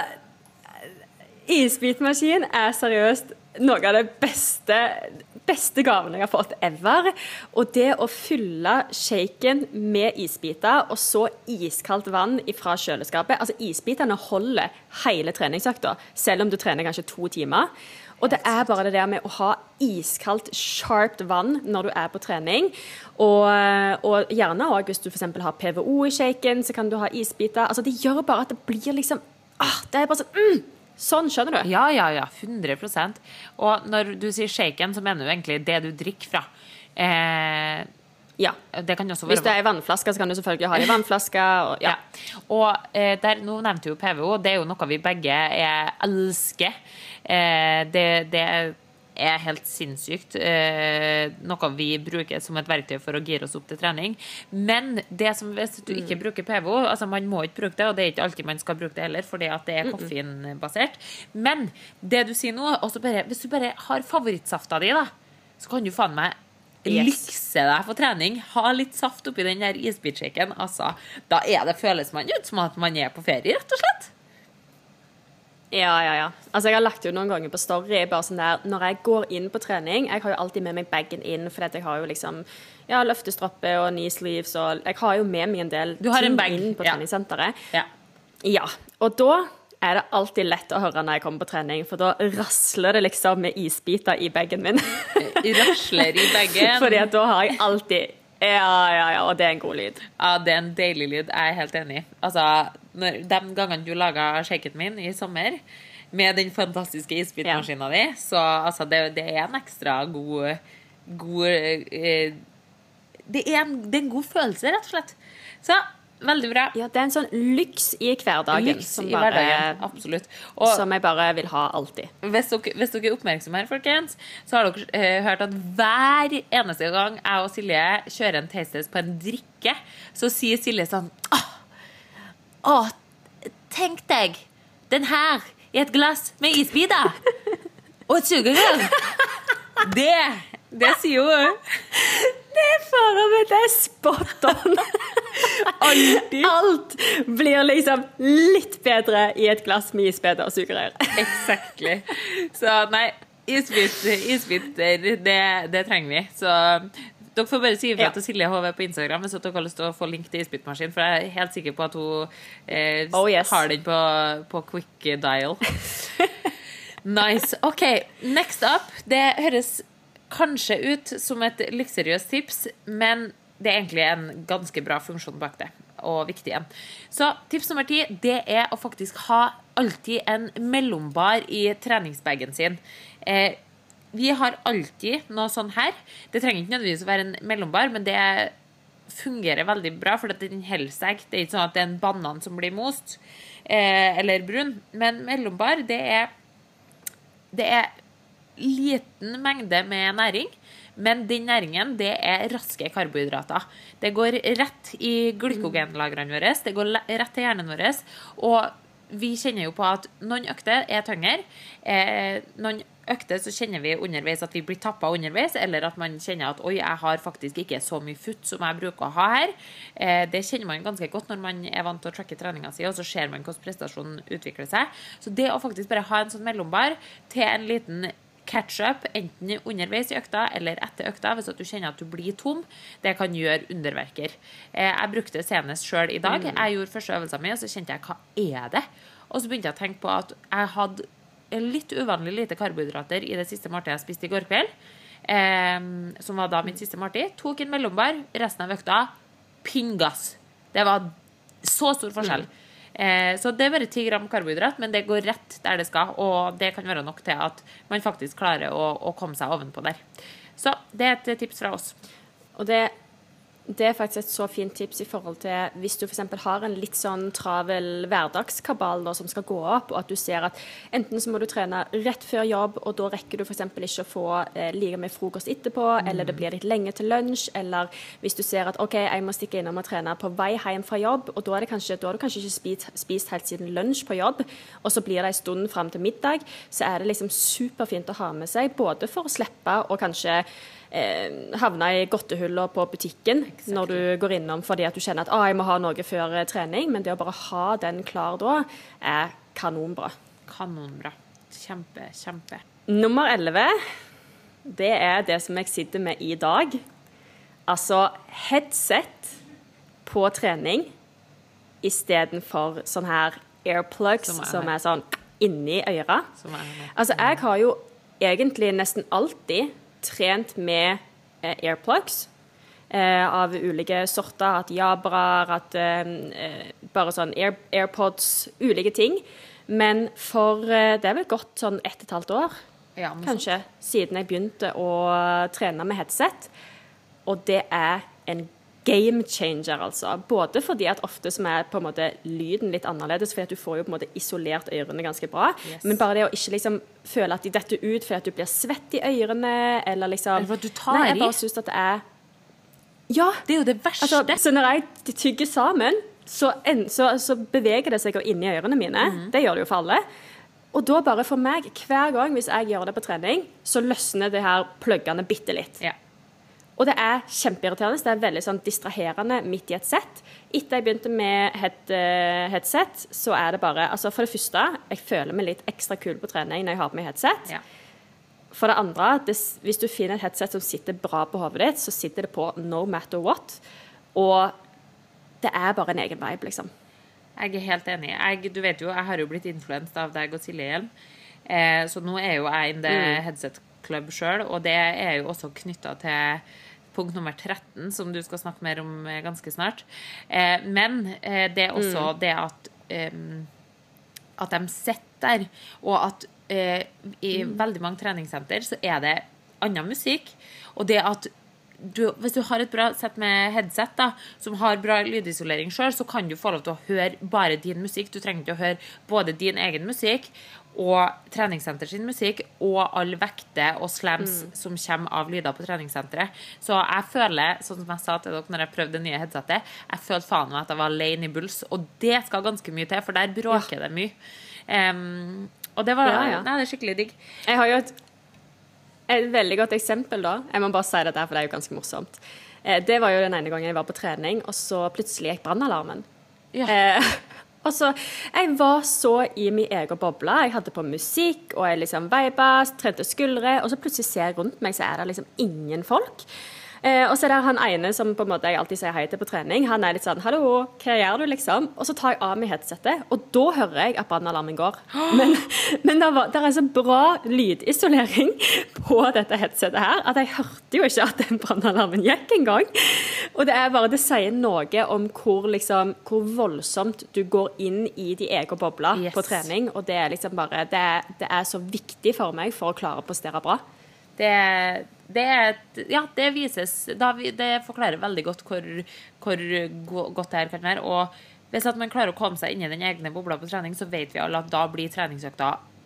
isbitmaskin er seriøst noe av det beste, beste gaven jeg har fått ever. Og det å fylle shaken med isbiter, og så iskaldt vann fra kjøleskapet. Altså, isbitene holder hele treningsøkta, selv om du trener kanskje to timer. Og det er bare det der med å ha iskaldt, sharpt vann når du er på trening. Og, og gjerne også, hvis du for eksempel har P V O i shaken, så kan du ha isbiter. Altså, det gjør bare at det blir liksom, ah, det er bare sånn, mm, sånn, skjønner du? Ja, ja, ja, hundre prosent. Og når du sier shaken, så mener du egentlig det du drikker fra. Eh, ja. Det kan også være... Hvis det er vannflasker, så kan du selvfølgelig ha det i vannflasker. Og, ja. Ja. Og eh, der, nå nevnte jo P V O, det er jo noe vi begge er, elsker. Eh, det, det er helt sinnssykt. Eh, noe vi bruker som et verktøy for å gire oss opp til trening. Men det som, hvis du ikke Mm. bruker P V O, altså man må ikke bruke det, og det er ikke alltid man skal bruke det heller, fordi at det er koffeinbasert. Men det du sier nå, også bare, hvis du bare har favorittsafta di da, så kan du faen meg Yes. lykse deg for trening. Ha litt saft oppi den der isbitshaken. Altså, da er det, føles man ut som at man er på ferie, rett og slett. Ja, ja, ja. Altså, jeg har lagt jo noen ganger på story, bare sånn der, når jeg går inn på trening, jeg har jo alltid med meg baggen inn, for jeg har jo liksom, ja, løftestroppe og knee sleeves, og jeg har jo med meg en del Du har ting en bag, inn på ja. treningssenteret. Ja. Ja, og da er det alltid lett å høre når jeg kommer på trening, for da rasler det liksom med isbiter i baggen min. Rasler i baggen. Fordi at da har jeg alltid, ja, ja, ja, og det er en god lyd. Ja, det er en deilig lyd. Jeg er helt enig. Altså, når, de gangene du laget shaken min i sommer, med den fantastiske isbitmaskinen di, så altså, det, det er en ekstra god, god eh, det, er en, det er en god følelse, rett og slett. Så, veldig bra. Ja, det er en sånn lyks i hverdagen. Lyks som i bare, hverdagen, absolutt. Og som jeg bare vil ha alltid. hvis dere, hvis dere er oppmerksomme her, folkens, så har dere eh, hørt at hver eneste gang jeg og Silje kjører en taste-test på en drikke, så sier Silje sånn, åh, åh, tenk deg, den her i et glass med isbiter, og et sugerør. Det, det sier hun. Det er faen meg, det er spot on. Alltid. Alt blir liksom litt bedre i et glass med isbiter og sugerør. Exactly. Så nei, isbiter, isbiter det, det trenger vi. Så dere får bare si ifra Ja. til Silje H V på Instagram hvis dere har lyst til å få link til isbitmaskin, for jeg er helt sikker på at hun eh, Oh, yes. har den på, på quick dial. Nice. Ok, next up. Det høres kanskje ut som et luksuriøst tips, men det er egentlig en ganske bra funksjon bak det, og viktig en. Så tips nummer ti, det er å faktisk ha alltid en mellombar i treningsbagen sin. Eh, vi har alltid noe sånn her. Det trenger ikke nødvendigvis å være en mellombar, men det fungerer veldig bra, for den holder seg. Det er ikke sånn at det er en banan som blir most, eh, eller brun. Men mellombar, det er, det er liten mengde med næring, men den næringen, det er raske karbohydrater. Det går rett i glykogenlagrene våre, det går rett til hjernen vår, og vi kjenner jo på at noen økter er tyngre, eh, noen økter så kjenner vi underveis at vi blir tappet underveis, eller at man kjenner at oi, jeg har faktisk ikke så mye futt som jeg bruker å ha her. Eh, det kjenner man ganske godt når man er vant til å tracke treningen sin, og så ser man hvordan prestasjonen utvikler seg. Så det å faktisk bare ha en sånn mellombar til en liten catch-up, enten underveis i økta eller etter økta, hvis at du kjenner at du blir tom, det kan gjøre underverker. Jeg brukte det senest selv i dag. Jeg gjorde første øvelsen min, og så kjente jeg, hva er det? Og så begynte jeg å tenke på at jeg hadde litt uvanlig lite karbohydrater i det siste måltidet jeg spiste i går kveld, eh, som var da mitt siste måltid. Tok en mellombar, resten av økta, pingass. Det var så stor forskjell. Mm. Eh, så det er bare ti gram karbohydrat, men det går rett der det skal, og det kan være nok til at man faktisk klarer å, å komme seg ovenpå der. Så det er et tips fra oss. Og det, det er faktisk et så fint tips i forhold til hvis du for eksempel har en litt sånn travel hverdagskabal da, som skal gå opp, og at du ser at enten så må du trene rett før jobb, og da rekker du for eksempel ikke å få eh, like med frokost etterpå, mm. eller det blir litt lenge til lunsj, eller hvis du ser at ok, jeg må stikke innom og trene på vei hjem fra jobb, og da, er det kanskje, da har du kanskje ikke spist, spist helt siden lunsj på jobb, og så blir det en stund frem til middag, så er det liksom superfint å ha med seg, både for å slippe og kanskje Eh, havne i godtehuller på butikken exactly. Når du går innom fordi at du kjenner at ah, jeg må ha noe før eh, trening, men det å bare ha den klar da er kanonbra. Kanonbra. Kjempe, kjempe. Nummer elleve, det er det som jeg sitter med i dag. Altså headset på trening i stedet for sånn her earplugs som er, som er sånn inni øra. Som er altså jeg har jo egentlig nesten alltid trent med eh, earplugs eh, av ulike sorter, at Jabra, at eh, bare sånn Air, AirPods, ulike ting. Men for eh, det er vel gått sånn ett og et halvt år, ja, kanskje, sånt. Siden jeg begynte å trene med headset. Og det er en game changer, altså. Både fordi at ofte som er på en måte lyden litt annerledes, fordi at du får jo på en måte isolert ørene ganske bra, yes. Men bare det å ikke liksom føle at de detter ut fordi at du blir svett i ørene, eller liksom... Eller for at du tar Nei, jeg bare synes at det er... Ja! Det er jo det verste. Altså, så når jeg tygger sammen, så, en, så, så beveger det seg inn i ørene mine. Mm-hmm. Det gjør det jo for alle. Og da bare for meg, hver gang hvis jeg gjør det på trening, så løsner det her pluggene bitte litt. Ja. Og det er kjempeirriterende, det er veldig sånn distraherende midt i et sett. Etter jeg begynte med head, uh, headset, så er det bare, altså for det første, jeg føler meg litt ekstra kul på trening når jeg har på meg headset. Ja. For det andre, det, hvis du finner et headset som sitter bra på hovedet ditt, så sitter det på no matter what. Og det er bare en egen vibe, liksom. Jeg er helt enig. Jeg, du vet jo, jeg har jo blitt influenset av deg og Silje Hjelm. Eh, så nå er jo jeg in the mm. headset club selv, og det er jo også knyttet til punkt nummer tretten, som du skal snakke mer om ganske snart. Eh, men eh, det er også mm. det at, eh, at de sitter der, og at eh, i mm. veldig mange treningssenter så er det annen musikk, og det at du, hvis du har et bra sett med headset da, som har bra lydisolering selv, så kan du få lov til å høre bare din musikk. Du trenger ikke å høre både din egen musikk og treningssenter sin musikk og all vekte og slams mm. som kommer av lyder på treningssenteret. Så jeg føler, sånn som jeg sa til dere når jeg prøvde det nye headsetet, jeg følte faen meg at jeg var lane i bulls, og det skal ganske mye til, for der bråker ja. Det mye. Um, og det var, ja, ja. Nei, det er skikkelig digg. Jeg har jo et Et veldig godt eksempel da. Jeg må bare si det der, for det er jo ganske morsomt. Eh, det var jo den ene gangen jeg var på trening, og så plutselig gikk brannalarmen. Ja. Eh, og så, jeg var så i min egen boble. Jeg hadde på musikk, og jeg liksom veibet, trente skuldre, og så plutselig ser jeg rundt meg, så er det liksom ingen folk. Eh, og så er det han ene som på en måte jeg alltid sier hei til på trening. Han er litt sånn, hallo, hva gjør du liksom? Og så tar jeg av meg headsetet, og da hører jeg at brannalarmen går. Men, men det, var, det er så bra lydisolering på dette headsetet her, at jeg hørte jo ikke at den brannalarmen gikk en gang. Og det er bare, det sier noe om hvor, liksom, hvor voldsomt du går inn i de egen bobler yes. på trening, og det er liksom bare, det, det er så viktig for meg for å klare å prestere bra. Det, det, ja, det vises, da, det forklarer veldig godt hvor, hvor godt det her kan være, og hvis at man klarer å komme seg inn i den egne bobla på trening, så vet vi alle at da blir treningsøkta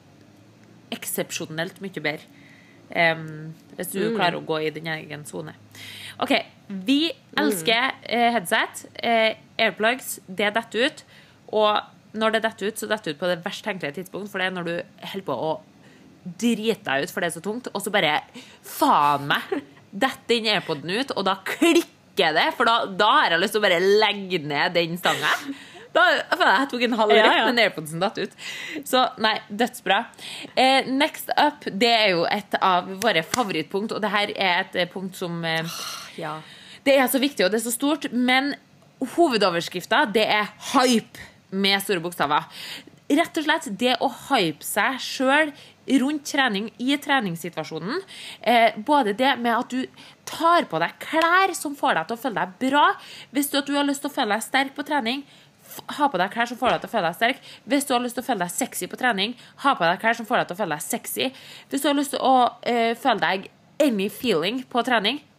eksepsjonelt mye bedre. Um, hvis du mm. klarer å gå i din egen zone. Ok, vi elsker uh, headset, uh, airplugs, det detter ut, og når det detter ut, så detter det ut på det verst tenkelige tidspunkt, for det er når du holder på å drite deg ut, for det er så tungt, og så bare faen meg dette inn AirPoden ut, og da klikker det, for da, da har jeg lyst til å bare legge ned den stangen. Da føler jeg jeg tok en halv rett, ja, ja. Men AirPodsen datt ut. Så nei, dødsbra. Eh, next up, det er jo et av våre favorittpunkt, og det her er et punkt som eh, ja. Det er så viktig, og det er så stort, men hovedoverskriften, det er hype med store bokstaver. Rett og slett det å hype seg selv rundt trening i treningssituasjonen, eh, både det med at du tar på deg klær som får deg til å føle deg bra. Hvis du, at du har lyst til å føle deg sterk på trening, ha på deg klær som får deg til å føle deg sterk. Hvis du har lyst til å føle deg sexy på trening, ha på deg klær som får deg til å føle deg sexy. Hvis du har lyst til å eh, føle deg any feeling på trening,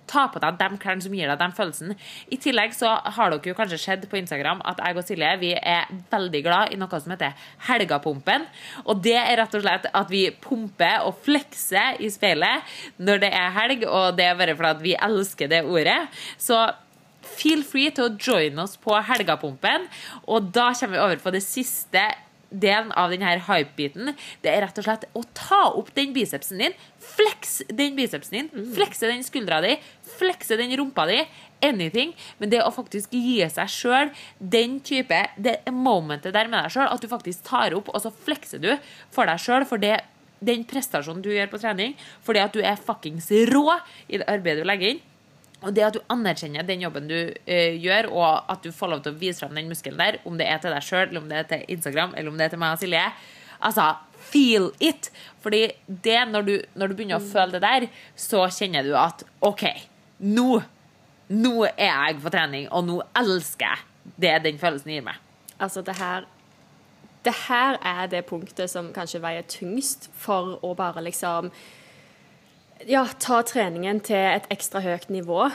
ta på deg de klærne som gir deg den følelsen. I tillegg så har dere jo kanskje sett på Instagram at jeg og Silje, vi er veldig glad i noe som heter helgapumpen. Og det er rett og slett at vi pumper og flekser i speilet når det er helg, og det er bare fordi at vi elsker det ordet. Så feel free til å join oss på helgapumpen, og da kommer vi over på det siste delen av denne hype-biten. Det er rett og slett å ta opp den bicepsen din, flex den bicepsen din, mm. flekse den skuldra di, flekse den rumpa di, anything, men det å faktisk gi seg selv den type, det momentet der med deg selv, at du faktisk tar opp, og så flekser du for deg selv, for det, den prestasjonen du gjør på trening, fordi at du er fuckings rå i det arbeidet du legger inn. Og det at du anerkjenner den jobben du uh, gjør, og at du får lov til å vise frem den muskelen der, om det er til deg selv, eller om det er til Instagram, eller om det er til meg og Silje, altså, feel it! Fordi det, når du, når du begynner å føle det der, så kjenner du at, ok, nå, nå er jeg på trening, og nå elsker jeg det den følelsen gir meg. Altså, det her, det her er det punktet som kanskje veier tyngst for å bare liksom ja, ta treningen til et ekstra høyt nivå,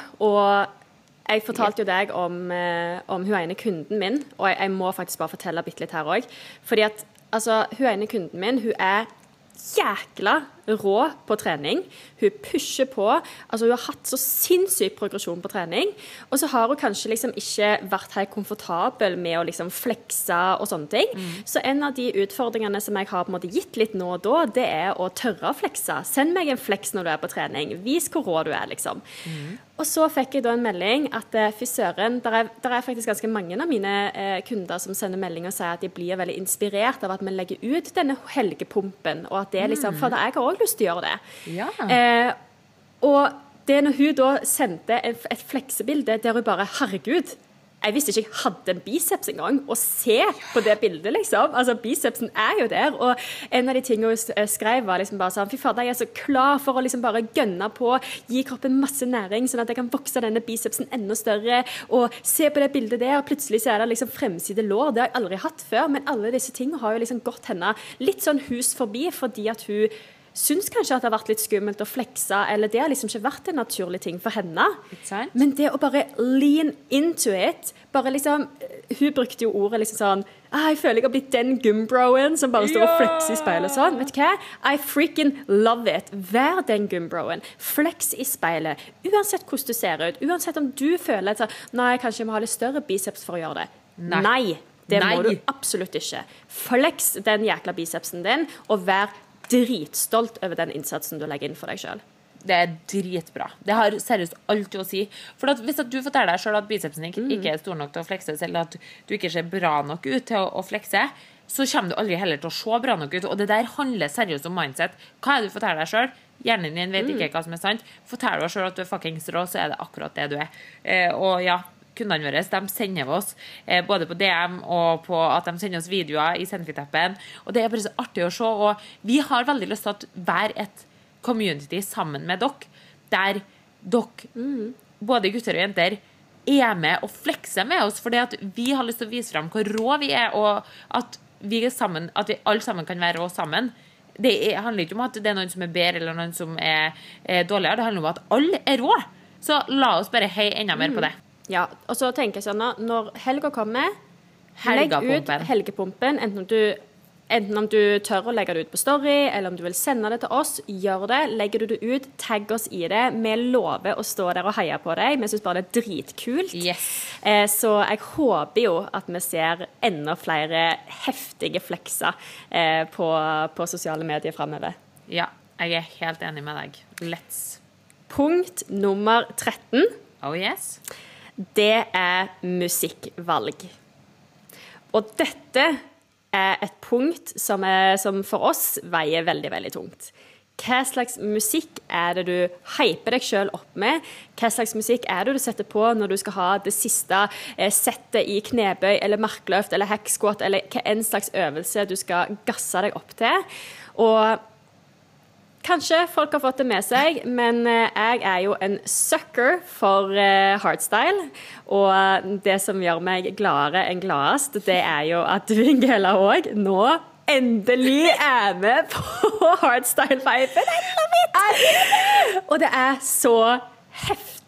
og jeg fortalte jo deg om, eh, om hun ene kunden min, og jeg, jeg må faktisk bare fortelle bitte litt her også, fordi at, altså, hun ene kunden min, hun er jækla rå på trening, hun pusher på, altså hun har hatt så sinnssyk progresjon på trening, og så har hun kanskje liksom ikke vært helt komfortabel med å liksom flekse og sånne ting, mm. så en av de utfordringene som jeg har på en måte gitt litt nå og da, det er å tørre å flekse. Send meg en fleks når du er på trening, vis hvor rå du er liksom. Mm. Og så fikk jeg da en melding at uh, fysøren, der er, der er faktisk ganske mange av mine uh, kunder som sender melding og sier at de blir veldig inspirert av at vi legger ut denne helgepumpen, og at det er liksom, for jeg har også lyst til å gjøre det. Ja. Eh, og det når hun da sendte et, et fleksebilde der hun bare, herregud, jeg visste ikke jeg hadde en biceps engang, og se på det bildet liksom, altså bicepsen er jo der, og en av de tingene hun skrev var liksom bare sånn, fy fader, jeg er så klar for å liksom bare gønne på, gi kroppen masse næring, sånn at jeg kan vokse denne bicepsen enda større, og se på det bildet der, og plutselig så er det liksom fremside lår, det har jeg aldri hatt før, men alle disse tingene har jo liksom gått henne litt sånn hus forbi, fordi at hun syns kanskje at det har vært litt skummelt å flekse, eller det har liksom ikke vært en naturlig ting for henne. Men det å bare lean into it, bare liksom, hun brukte jo ordet liksom sånn, ah, jeg føler jeg har blitt den gumbroen som bare står og flekser i speilet og sånn. Vet du hva? I freaking love it. Vær den gumbroen. Fleks i speilet. Uansett hvordan du ser ut, uansett om du føler at nei, kanskje jeg må ha litt større biceps for å gjøre det. Nei. Nei. Det Nei. Må du absolutt ikke. Fleks den jækla bicepsen din, og vær dritstolt over den innsatsen du legger inn for deg selv. Det er dritbra. Det har seriøst alt å si. For at hvis at du forteller deg selv at bicepsen ikke, mm. ikke er stor nok til å flekse, eller at du ikke ser bra nok ut til å, å flekse, så kommer du aldri heller til å se bra nok ut. Og det der handler seriøst om mindset. Hva er det du forteller deg selv? Hjernen din vet ikke hva som er sant. Forteller du selv at du er fucking rå, så er det akkurat det du er. Eh, og ja, kundene våre, de sender oss eh, både på D M og på at de sender oss videoer i Zenfit-appen, og det er bare så artig å se, og vi har veldig lyst til at være et community sammen med dere, der dere, mm. både gutter og jenter, er med og flekser med oss, fordi at vi har lyst til å vise frem hvor rå vi er, og at vi er sammen, at vi alle sammen kan være rå sammen. Det er, handler ikke om at det er noen som er bedre eller noen som er, er dårligere, det handler om at alle er rå. Så la oss bare heie enda mer på det. Ja, og så tenker jeg sånn, når helga kommer, legg ut helgepumpen, enten om, du, enten om du tør å legge det ut på story, eller om du vil sende det til oss, gjør det, legger du det ut, tagg oss i det, vi lover å stå der og heie på deg, vi synes bare det er dritkult. Yes. Eh, så jeg håper jo at vi ser enda flere heftige flekser eh, på, på sosiale medier fremover. Ja, jeg er helt enig med deg. Let's. Punkt nummer tretten. Oh yes. Det er musikkvalg. Og dette er et punkt som, er, som for oss veier veldig, veldig tungt. Hva slags musikk er det du hyper deg selv opp med? Hva slags musikk er det du setter på når du skal ha det siste eh, settet i knebøy, eller markløft, eller hack squat, eller hva en slags øvelse du skal gasse deg opp til? Og kanskje folk har fått det med seg, men jeg er jo en sucker for uh, hardstyle, og det som gjør meg gladere enn gladest, det er jo at Ingela også nå endelig er med på hardstyle-viben. I love it! Og det er så heftig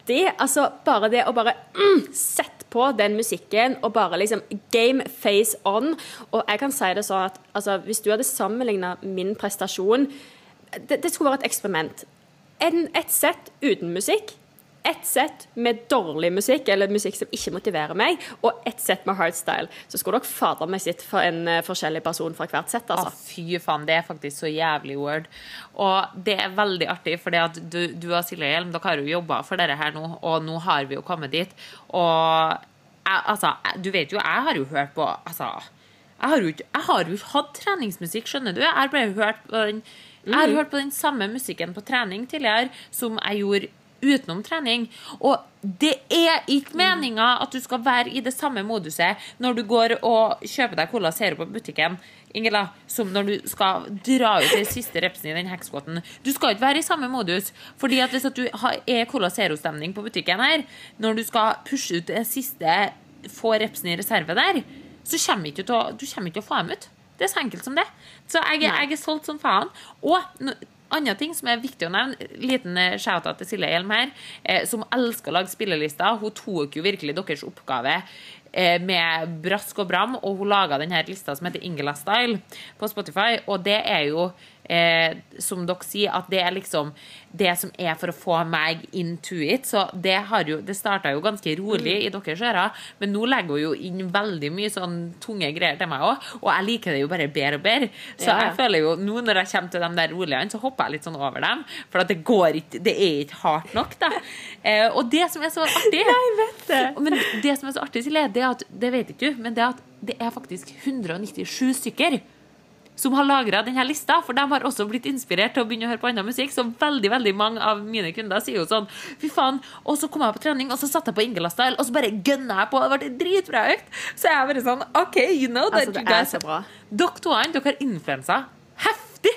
artig. Altså, bare det å bare mm, sette på den musikken og bare liksom game face on. Og jeg kan si det sånn at altså, hvis du hadde sammenlignet min prestasjon, det, det skulle være et eksperiment. En, et sett uten musikk, et sett med dårlig musikk, eller musikk som ikke motiverer meg, og et sett med hardstyle. Så skulle dere fader meg sitt for en uh, forskjellig person fra hvert sett, altså. Å, fy faen, det er faktisk så jævlig word. Og det er veldig artig, fordi at du, du og Silje Hjelm, dere har jo jobbet for dere her nå, og nå har vi jo kommet dit. Og jeg, altså, du vet jo, jeg har jo hørt på, altså, jeg har jo, jeg har jo hatt treningsmusikk, skjønner du? Jeg har bare hørt på den, jeg har hørt på den samme musikken på trening tidligere, som jeg gjorde utenom trening, og det er ikke meningen at du skal være i det samme moduset når du går og kjøper deg Cola Zero på butikken, Ingela, som når du skal dra ut den siste repsen i den hekskåten. Du skal ikke være i samme modus, fordi at hvis at du er Cola Zero-stemning på butikken her, når du skal pushe ut det siste få repsen i reserve der, så kommer ikke til å, du kommer ikke til å få dem ut. Det er så enkelt som det. Så jeg, jeg er solgt som faen. Og andre ting som er viktig å nevne, liten shout-out til Silje Hjelm her, eh, som elsker å lage spillelister. Hun tok jo virkelig deres oppgave eh, med brask og bram, og hun laget denne lista som heter Ingela Style på Spotify, og det er jo, eh, som dere sier, at det er liksom det som er for å få meg into it, så det, har jo, det startet jo ganske rolig i deres ører, men nå legger hun jo inn veldig mye sånn tunge greier til meg også, og jeg liker det jo bare bedre og bedre, så ja. Jeg føler jo, nå når jeg kommer til de der roligene, så hopper jeg litt sånn over dem, for at det går ikke, det er ikke hardt nok da, eh, og det som er så artig, jeg vet det, men det som er så artig, Silje, det er at, det vet ikke du, men det er at det er faktisk hundre og nittisju stykker som har lagret denne lista, for de har også blitt inspirert til å begynne å høre på annen musikk, så veldig, veldig mange av mine kunder sier jo sånn, fy faen, og så kom jeg på trening, og så satt jeg på Ingela Style, og så bare gønner jeg på, det var dritbra økt, så jeg er bare sånn, ok, you know that altså, you guys, så bra. Dere to, dere har influensa, heftig!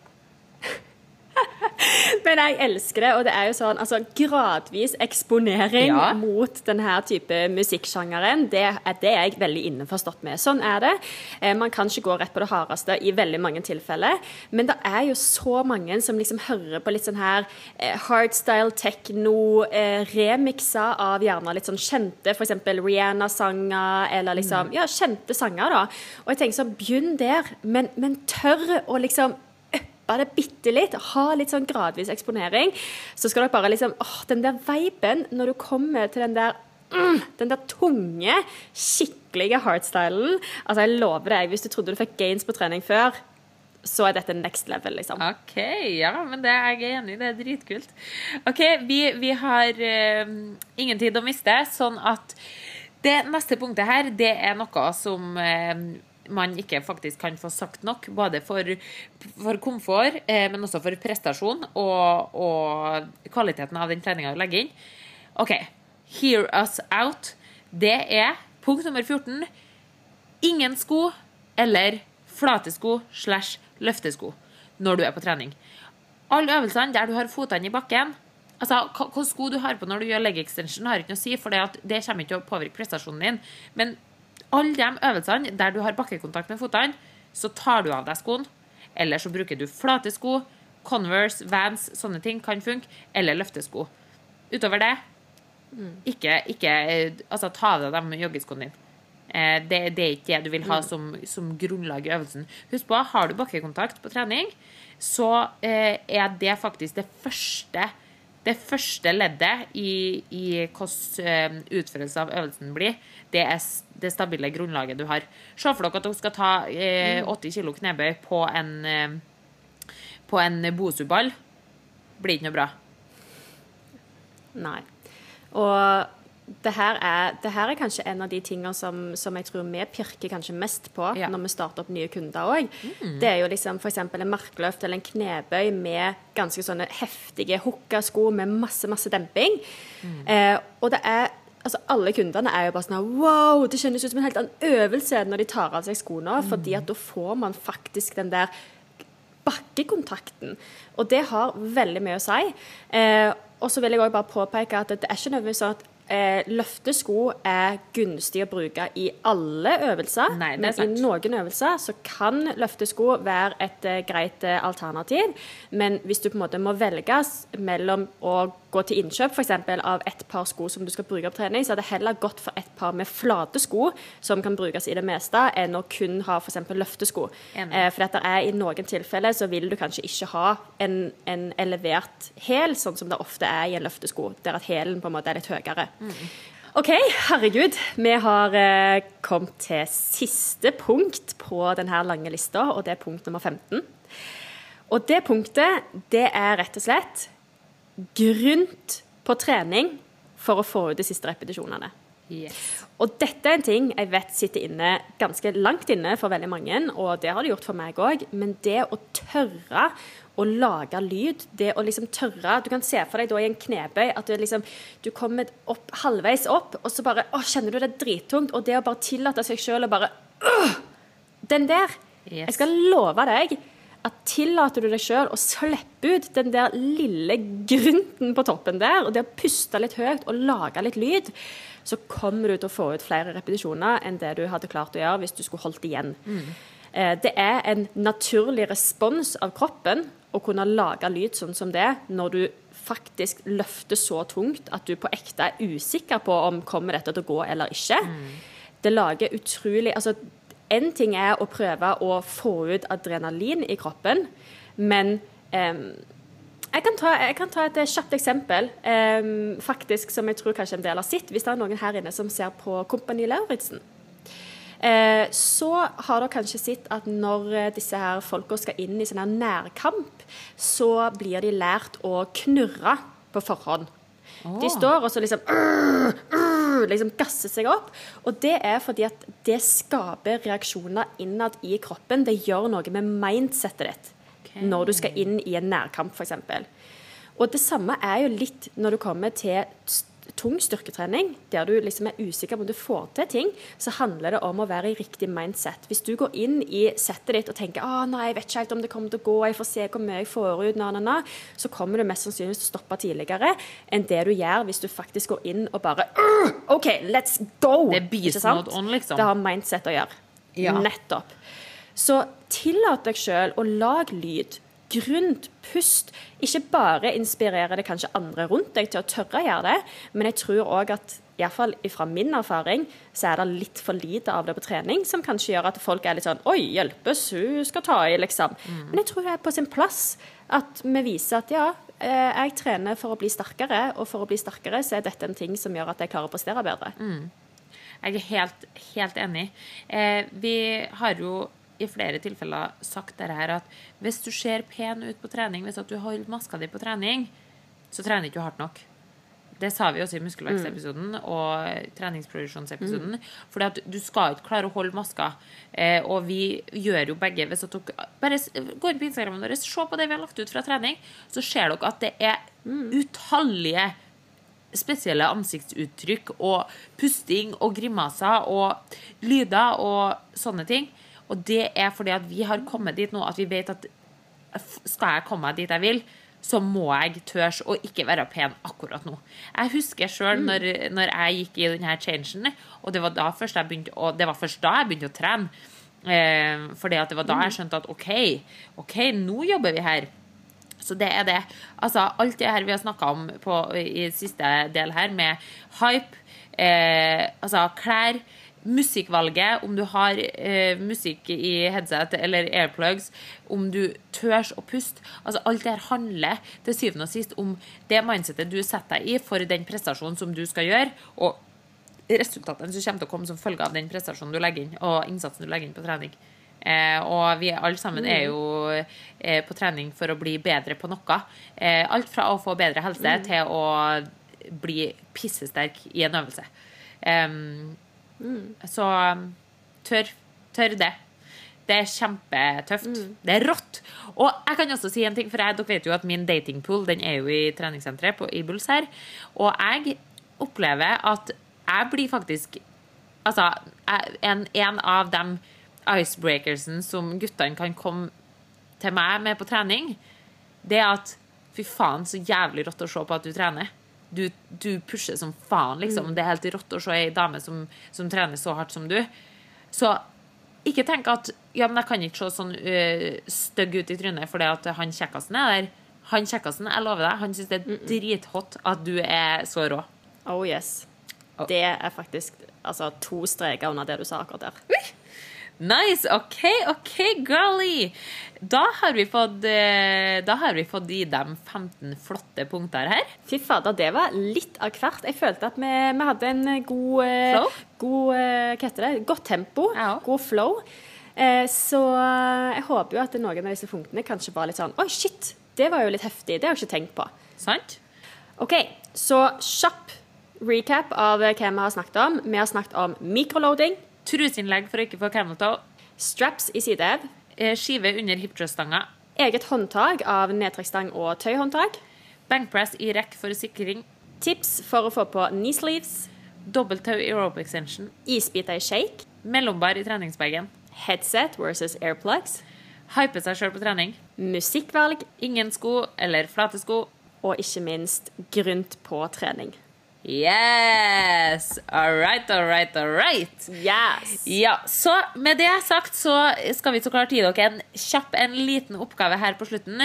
Men jeg elsker det, og det er jo sånn, altså gradvis eksponering ja. Mot denne type musikksjangeren, det er det jeg veldig innforstått med. Sånn er det. Eh, man kan ikke gå rett på det hardeste i veldig mange tilfeller, men det er jo så mange som liksom hører på litt sånn her eh, hardstyle, techno, eh, remixer av gjerne litt sånn kjente, for eksempel Rihanna-sanger, eller liksom, mm. ja, kjente sanger da. Og jeg tenker sånn, begynn der, men, men tør å liksom det bitte litt, ha litt sånn gradvis eksponering, så skal dere bare liksom, åh, den der viben, når du kommer til den der, mm, den der tunge, skikkelige hardstylen, altså jeg lover deg, hvis du trodde du fikk gains på trening før, så er dette next level, liksom. Ok, ja, men det er jeg enig i, det er dritkult. Ok, vi, vi har uh, ingen tid å miste, sånn at det neste punktet her, det er noe som uh, man ikke faktisk kan få sagt nok, både for, for komfort, eh, men også for prestasjon og, og kvaliteten av den treningen du legger inn. Ok, hear us out. Det er punkt nummer fjorten. Ingen sko eller flate sko slash løftesko når du er på trening. Alle øvelsene der du har fotene i bakken, altså hva sko du har på når du gjør leg extension har ikke noe å si, for det, at det kommer ikke til å påvirke prestasjonen din, men alle de øvelsene der du har bakkekontakt med fotene, så tar du av deg skoen, eller så bruker du flate sko, Converse, Vans, sånne ting kan funke, eller løftesko. Utover det, mm. ikke, ikke altså, ta av deg de joggeskoene din. Eh, det, det er ikke det du vil ha mm. som, som grunnlag i øvelsen. Husk på, har du bakkekontakt på trening, så eh, er det faktisk det første Det første leddet i, i hvordan utførelse av øvelsen blir, det er det stabile grunnlaget du har. Se for dere at dere skal ta eh, åtti kilo knebøy på en, eh, på en bosuball. Blir ikke noe bra. Nei. Og det her, er, det her er kanskje en av de tingene som, som jeg tror vi pirker kanskje mest på ja. Når vi starter opp nye kunder også. Mm. Det er jo liksom for eksempel en markløft eller en knebøy med ganske sånne heftige hukka-sko med masse, masse demping. Mm. Eh, og det er, altså alle kundene er jo bare sånn, wow, det kjennes ut som en helt annen øvelse når de tar av seg skoene, mm. fordi at da får man faktisk den der bakkekontakten. Og det har veldig mye å si. Eh, og så vil jeg også bare påpeke at det er ikke nødvendigvis sånn at eh, løftesko er gunstig å bruke i alle øvelser, Nei, det er men sant. i noen øvelser så kan løftesko være et eh, greit eh, alternativ, men hvis du på en måte må velges mellom å gå til innkjøp for eksempel av et par sko som du skal bruke på trening, så er det heller godt for et par med flate sko som kan brukes i det meste, enn å kun ha for eksempel løftesko. Enig. Eh, for dette er i noen tilfeller så vil du kanskje ikke ha en, en elevert hæl, sånn som det ofte er i en løftesko, der at hælen på en måte er litt høyere. Mm. Ok, herregud, vi har eh, kommet til siste punkt på denne lange lista, og det er punkt nummer femten. Og det punktet, det er rett og slett grunt på trening for å få ut de siste repetisjonene. Yes. Og dette er en ting jeg vet sitter inne ganske langt inne for veldig mange, og det har det gjort for meg også, men det å tørre å lage lyd, det å liksom tørre, du kan se for deg da i en knebøy, at du, liksom, du kommer opp, halvveis opp, og så bare, å, kjenner du det drittungt, og det å bare tillate seg selv og bare, øh, den der, Yes. jeg skal love deg, at tillater du deg selv å slippe ut den der lille grunten på toppen der, og det å puste litt høyt og lage litt lyd, så kommer du til å få ut flere repetisjoner enn det du hadde klart å gjøre hvis du skulle holdt igjen. Mm. Eh, det er en naturlig respons av kroppen å kunne lage lyd sånn som det, når du faktisk løfter så tungt at du på ekte er usikker på om kommer dette til å gå eller ikke. Mm. Det lager utrolig... altså en ting er å prøve å få ut adrenalin i kroppen, men um, jeg, kan ta, jeg kan ta et kjapt eksempel, um, faktisk, som jeg tror kanskje en del har sett, hvis det er noen her inne som ser på Kompani Lauritzen. Uh, så har dere kanskje sett at når disse her folka skal inn i sånn her nærkamp, så blir de lært å knurre på forhånd. Oh. De står og så liksom, uh, uh, liksom gasser seg opp, og det er fordi at det skaper reaksjoner innad i kroppen. Det gjør noe med mindsetet ditt okay. når du skal inn i en nærkamp for eksempel. Og det samme er jo litt når du kommer til tung styrketrening, der du liksom er usikker på om du får til ting, så handler det om å være i riktig mindset. Hvis du går inn i settet ditt og tenker, ah, nei, jeg vet ikke helt om det kommer til å gå, jeg får se hvor mye jeg får ut, na, na, na, så kommer du mest sannsynlig til å stoppe tidligere enn det du gjør hvis du faktisk går inn og bare, ok, let's go! Det er beast mode on, liksom. Det har mindset å gjøre. Ja. Nettopp. Så tillat deg selv å lage lyd, grunt, pust, ikke bare inspirerer det kanskje andre rundt deg til å tørre å gjøre det, men jeg tror også at, i hvert fall fra min erfaring, så er det litt for lite av det på trening, som kanskje gjør at folk er litt sånn, oi, hjelpes, hun skal ta i, liksom. Mm. Men jeg tror det er på sin plass at vi viser at, ja, jeg trener for å bli sterkere, og for å bli sterkere så er dette en ting som gjør at jeg klarer å prestere bedre. Mm. Jeg er helt, helt enig. Eh, vi har jo i flere tilfeller sagt det her at hvis du ser pen ut på trening, hvis at du holder maska di på trening, så trener ikke du hardt nok. Det sa vi også i muskelvekstepisoden mm. og treningsproduksjonsepisoden, mm. fordi at du skal ikke klare å holde maska, eh, og vi gjør jo begge, hvis at dere bare gå inn på Instagramen deres, se på det vi har lagt ut fra trening, så ser dere at det er mm. utallige spesielle ansiktsuttrykk og pusting og grimaser og lyder og sånne ting. Og det er fordi at vi har kommet dit nå at vi vet at skal jeg komme dit jeg vil, så må jeg tørs å ikke være pen akkurat nå. Jeg husker selv når, når jeg gikk i denne changen, og det var da først jeg begynte, og det var først da jeg begynte å trene, eh, fordi at det var da jeg skjønte at ok, ok, nå jobber vi her. Så det er det. Altså, alt det her vi har snakket om på, i siste del her, med hype, eh, altså klær, musikkvalget, om du har eh, musikk i headset eller airplugs, om du tørs å puste, altså alt det her handler til syvende og sist om det mindsetet du setter deg i for den prestasjonen som du skal gjøre, og resultatene som kommer til å komme som følge av den prestasjonen du legger inn, og innsatsen du legger inn på trening. Eh, og vi alle sammen er jo eh, på trening for å bli bedre på noe. Eh, alt fra å få bedre helse mm. til å bli pissesterk i en øvelse. Um, Mm. Så tør, tør det. Det er kjempetøft. Mm. Det er rått. Og jeg kan også si en ting, for jeg, dere vet jo at min datingpool, den er jo i treningssenteret på Ibulls her, og jeg opplever at jeg blir faktisk altså, en, en av de icebreakersen som guttene kan komme til meg med på trening, det er at fy faen, så jævlig rått å se på at du trener. du, du pusher som faen, liksom. Mm. Det er helt rått å se en dame som, som trener så hardt som du. Så ikke tenk at, ja, men jeg kan ikke se sånn uh, støgg ut i trynet, fordi at han kjekkasten er der. Han kjekkasten, jeg lover deg, han synes det er drithot at du er så rå. Oh yes. Oh. Det er faktisk altså, to streker under det du sa akkurat der. Nice, ok, ok, girly. Da har vi fått, da har vi fått i dem femten flotte punkter her. Fy fader, det var litt av hvert. Jeg følte at vi, vi hadde en god, flow? god hva heter det? Godt tempo, ja. God flow. Så jeg håper jo at noen av disse punktene kanskje var litt sånn, oi shit, det var jo litt heftig, det har jeg ikke tenkt på. Sant? Ok, så kjapp recap av hva vi har snakket om. Vi har snakket om mikroloading, truseinnlegg for å ikke få camel toe, straps i sidehev, skive under hip thrust-stanga, eget håndtag av nedtrekkstang og tøyhåndtag, bankpress i rekk for sikring, tips for å få på knee sleeves, dobbelttau i rope extension, isbiter i shake, mellombar i treningsbagen, headset versus airplugs, hype seg selv på trening, musikkvalg, ingen sko eller flate sko, og ikke minst grunt på trening. Yes! All right, all right, all right. Yes! Ja, så med det sagt så skal vi så klart gi dere en kjapp, en liten oppgave her på slutten.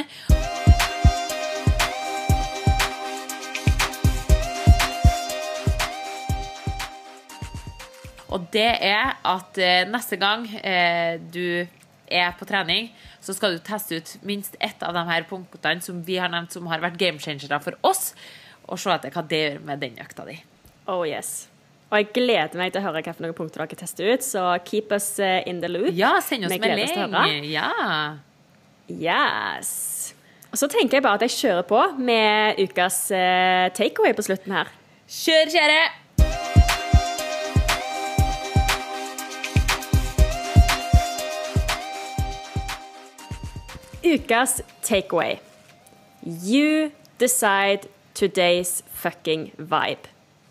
Og det er at eh, neste gang eh, du er på trening, så skal du teste ut minst ett av de her punktene som vi har nevnt som har vært gamechangere for oss, og se etter hva det gjør med den økta di. Oh yes. Og jeg gleder meg til å høre hva for noen punkter dere tester ut, så keep us in the loop. Ja, send oss melding. Ja. Yes. Og så tenker jeg bare at jeg kjører på med ukas uh, takeaway på slutten her. Kjør, kjære! Ukas takeaway. You decide today's fucking vibe.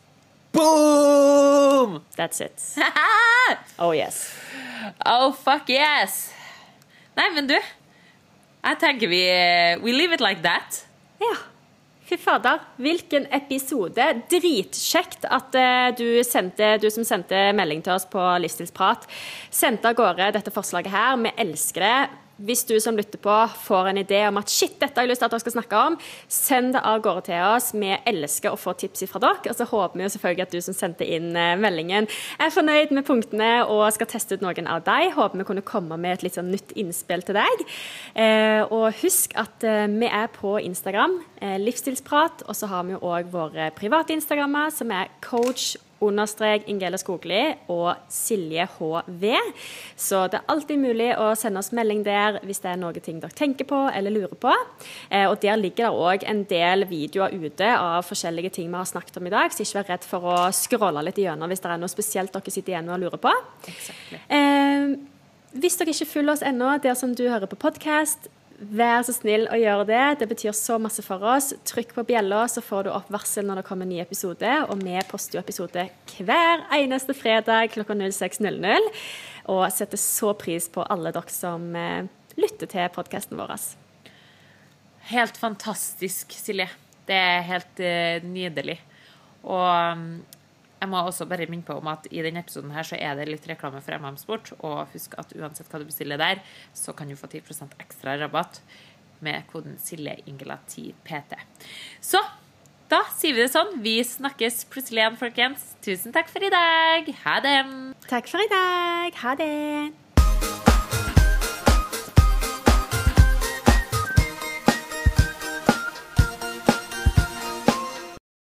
Boom! That's it. Oh yes. Oh fuck yes. Nei, men du, jeg tenker vi we leave it like that. Ja. Fy fader, hvilken episode. Dritkjekt at uh, du, sendte, du som sendte melding til oss på Livsstilsprat sendte av gårde dette forslaget her. Vi elsker det. Hvis du som lytter på får en idé om at shit, dette har jeg lyst til at dere skal snakke om, send det av gårde til oss. Vi elsker å få tips fra dere, og så håper vi jo selvfølgelig at du som sendte inn meldingen er fornøyd med punktene og skal teste ut noen av deg. Håper vi kunne komme med et litt sånn nytt innspill til deg. Eh, og husk at eh, vi er på Instagram, eh, Livsstilsprat, og så har vi jo også våre private Instagrammer, som er coach understrek Ingela Skogli og Silje H V. Så det er alltid mulig å sende oss melding der hvis det er noe ting dere tenker på eller lurer på. Eh, og der ligger det også en del videoer ute av forskjellige ting vi har snakket om i dag, så ikke vær redd for å scrolle litt igjennom hvis det er noe spesielt dere sitter igjen og lurer på. Exactly. Eh, hvis dere ikke følger oss ennå, der som du hører på podcast, vær så snill å gjøre det. Det betyr så masse for oss. Trykk på bjella, så får du opp varsel når det kommer en ny episode. Og vi poster jo episode hver eneste fredag klokka null seks null null. Og setter så pris på alle dere som eh, lytter til podcasten vår. Helt fantastisk, Silje. Det er helt eh, nydelig. Og um, jeg må også bare minne på om at i denne episoden her så er det litt reklame for M M Sport, og husk at uansett hva du bestiller der, så kan du få ti prosent ekstra rabatt med koden Silje Ingela ti P T. Så, da sier vi det sånn. Vi snakkes plutselig igjen, folkens. Tusen takk for i dag. Ha det! Takk for i dag. Ha det!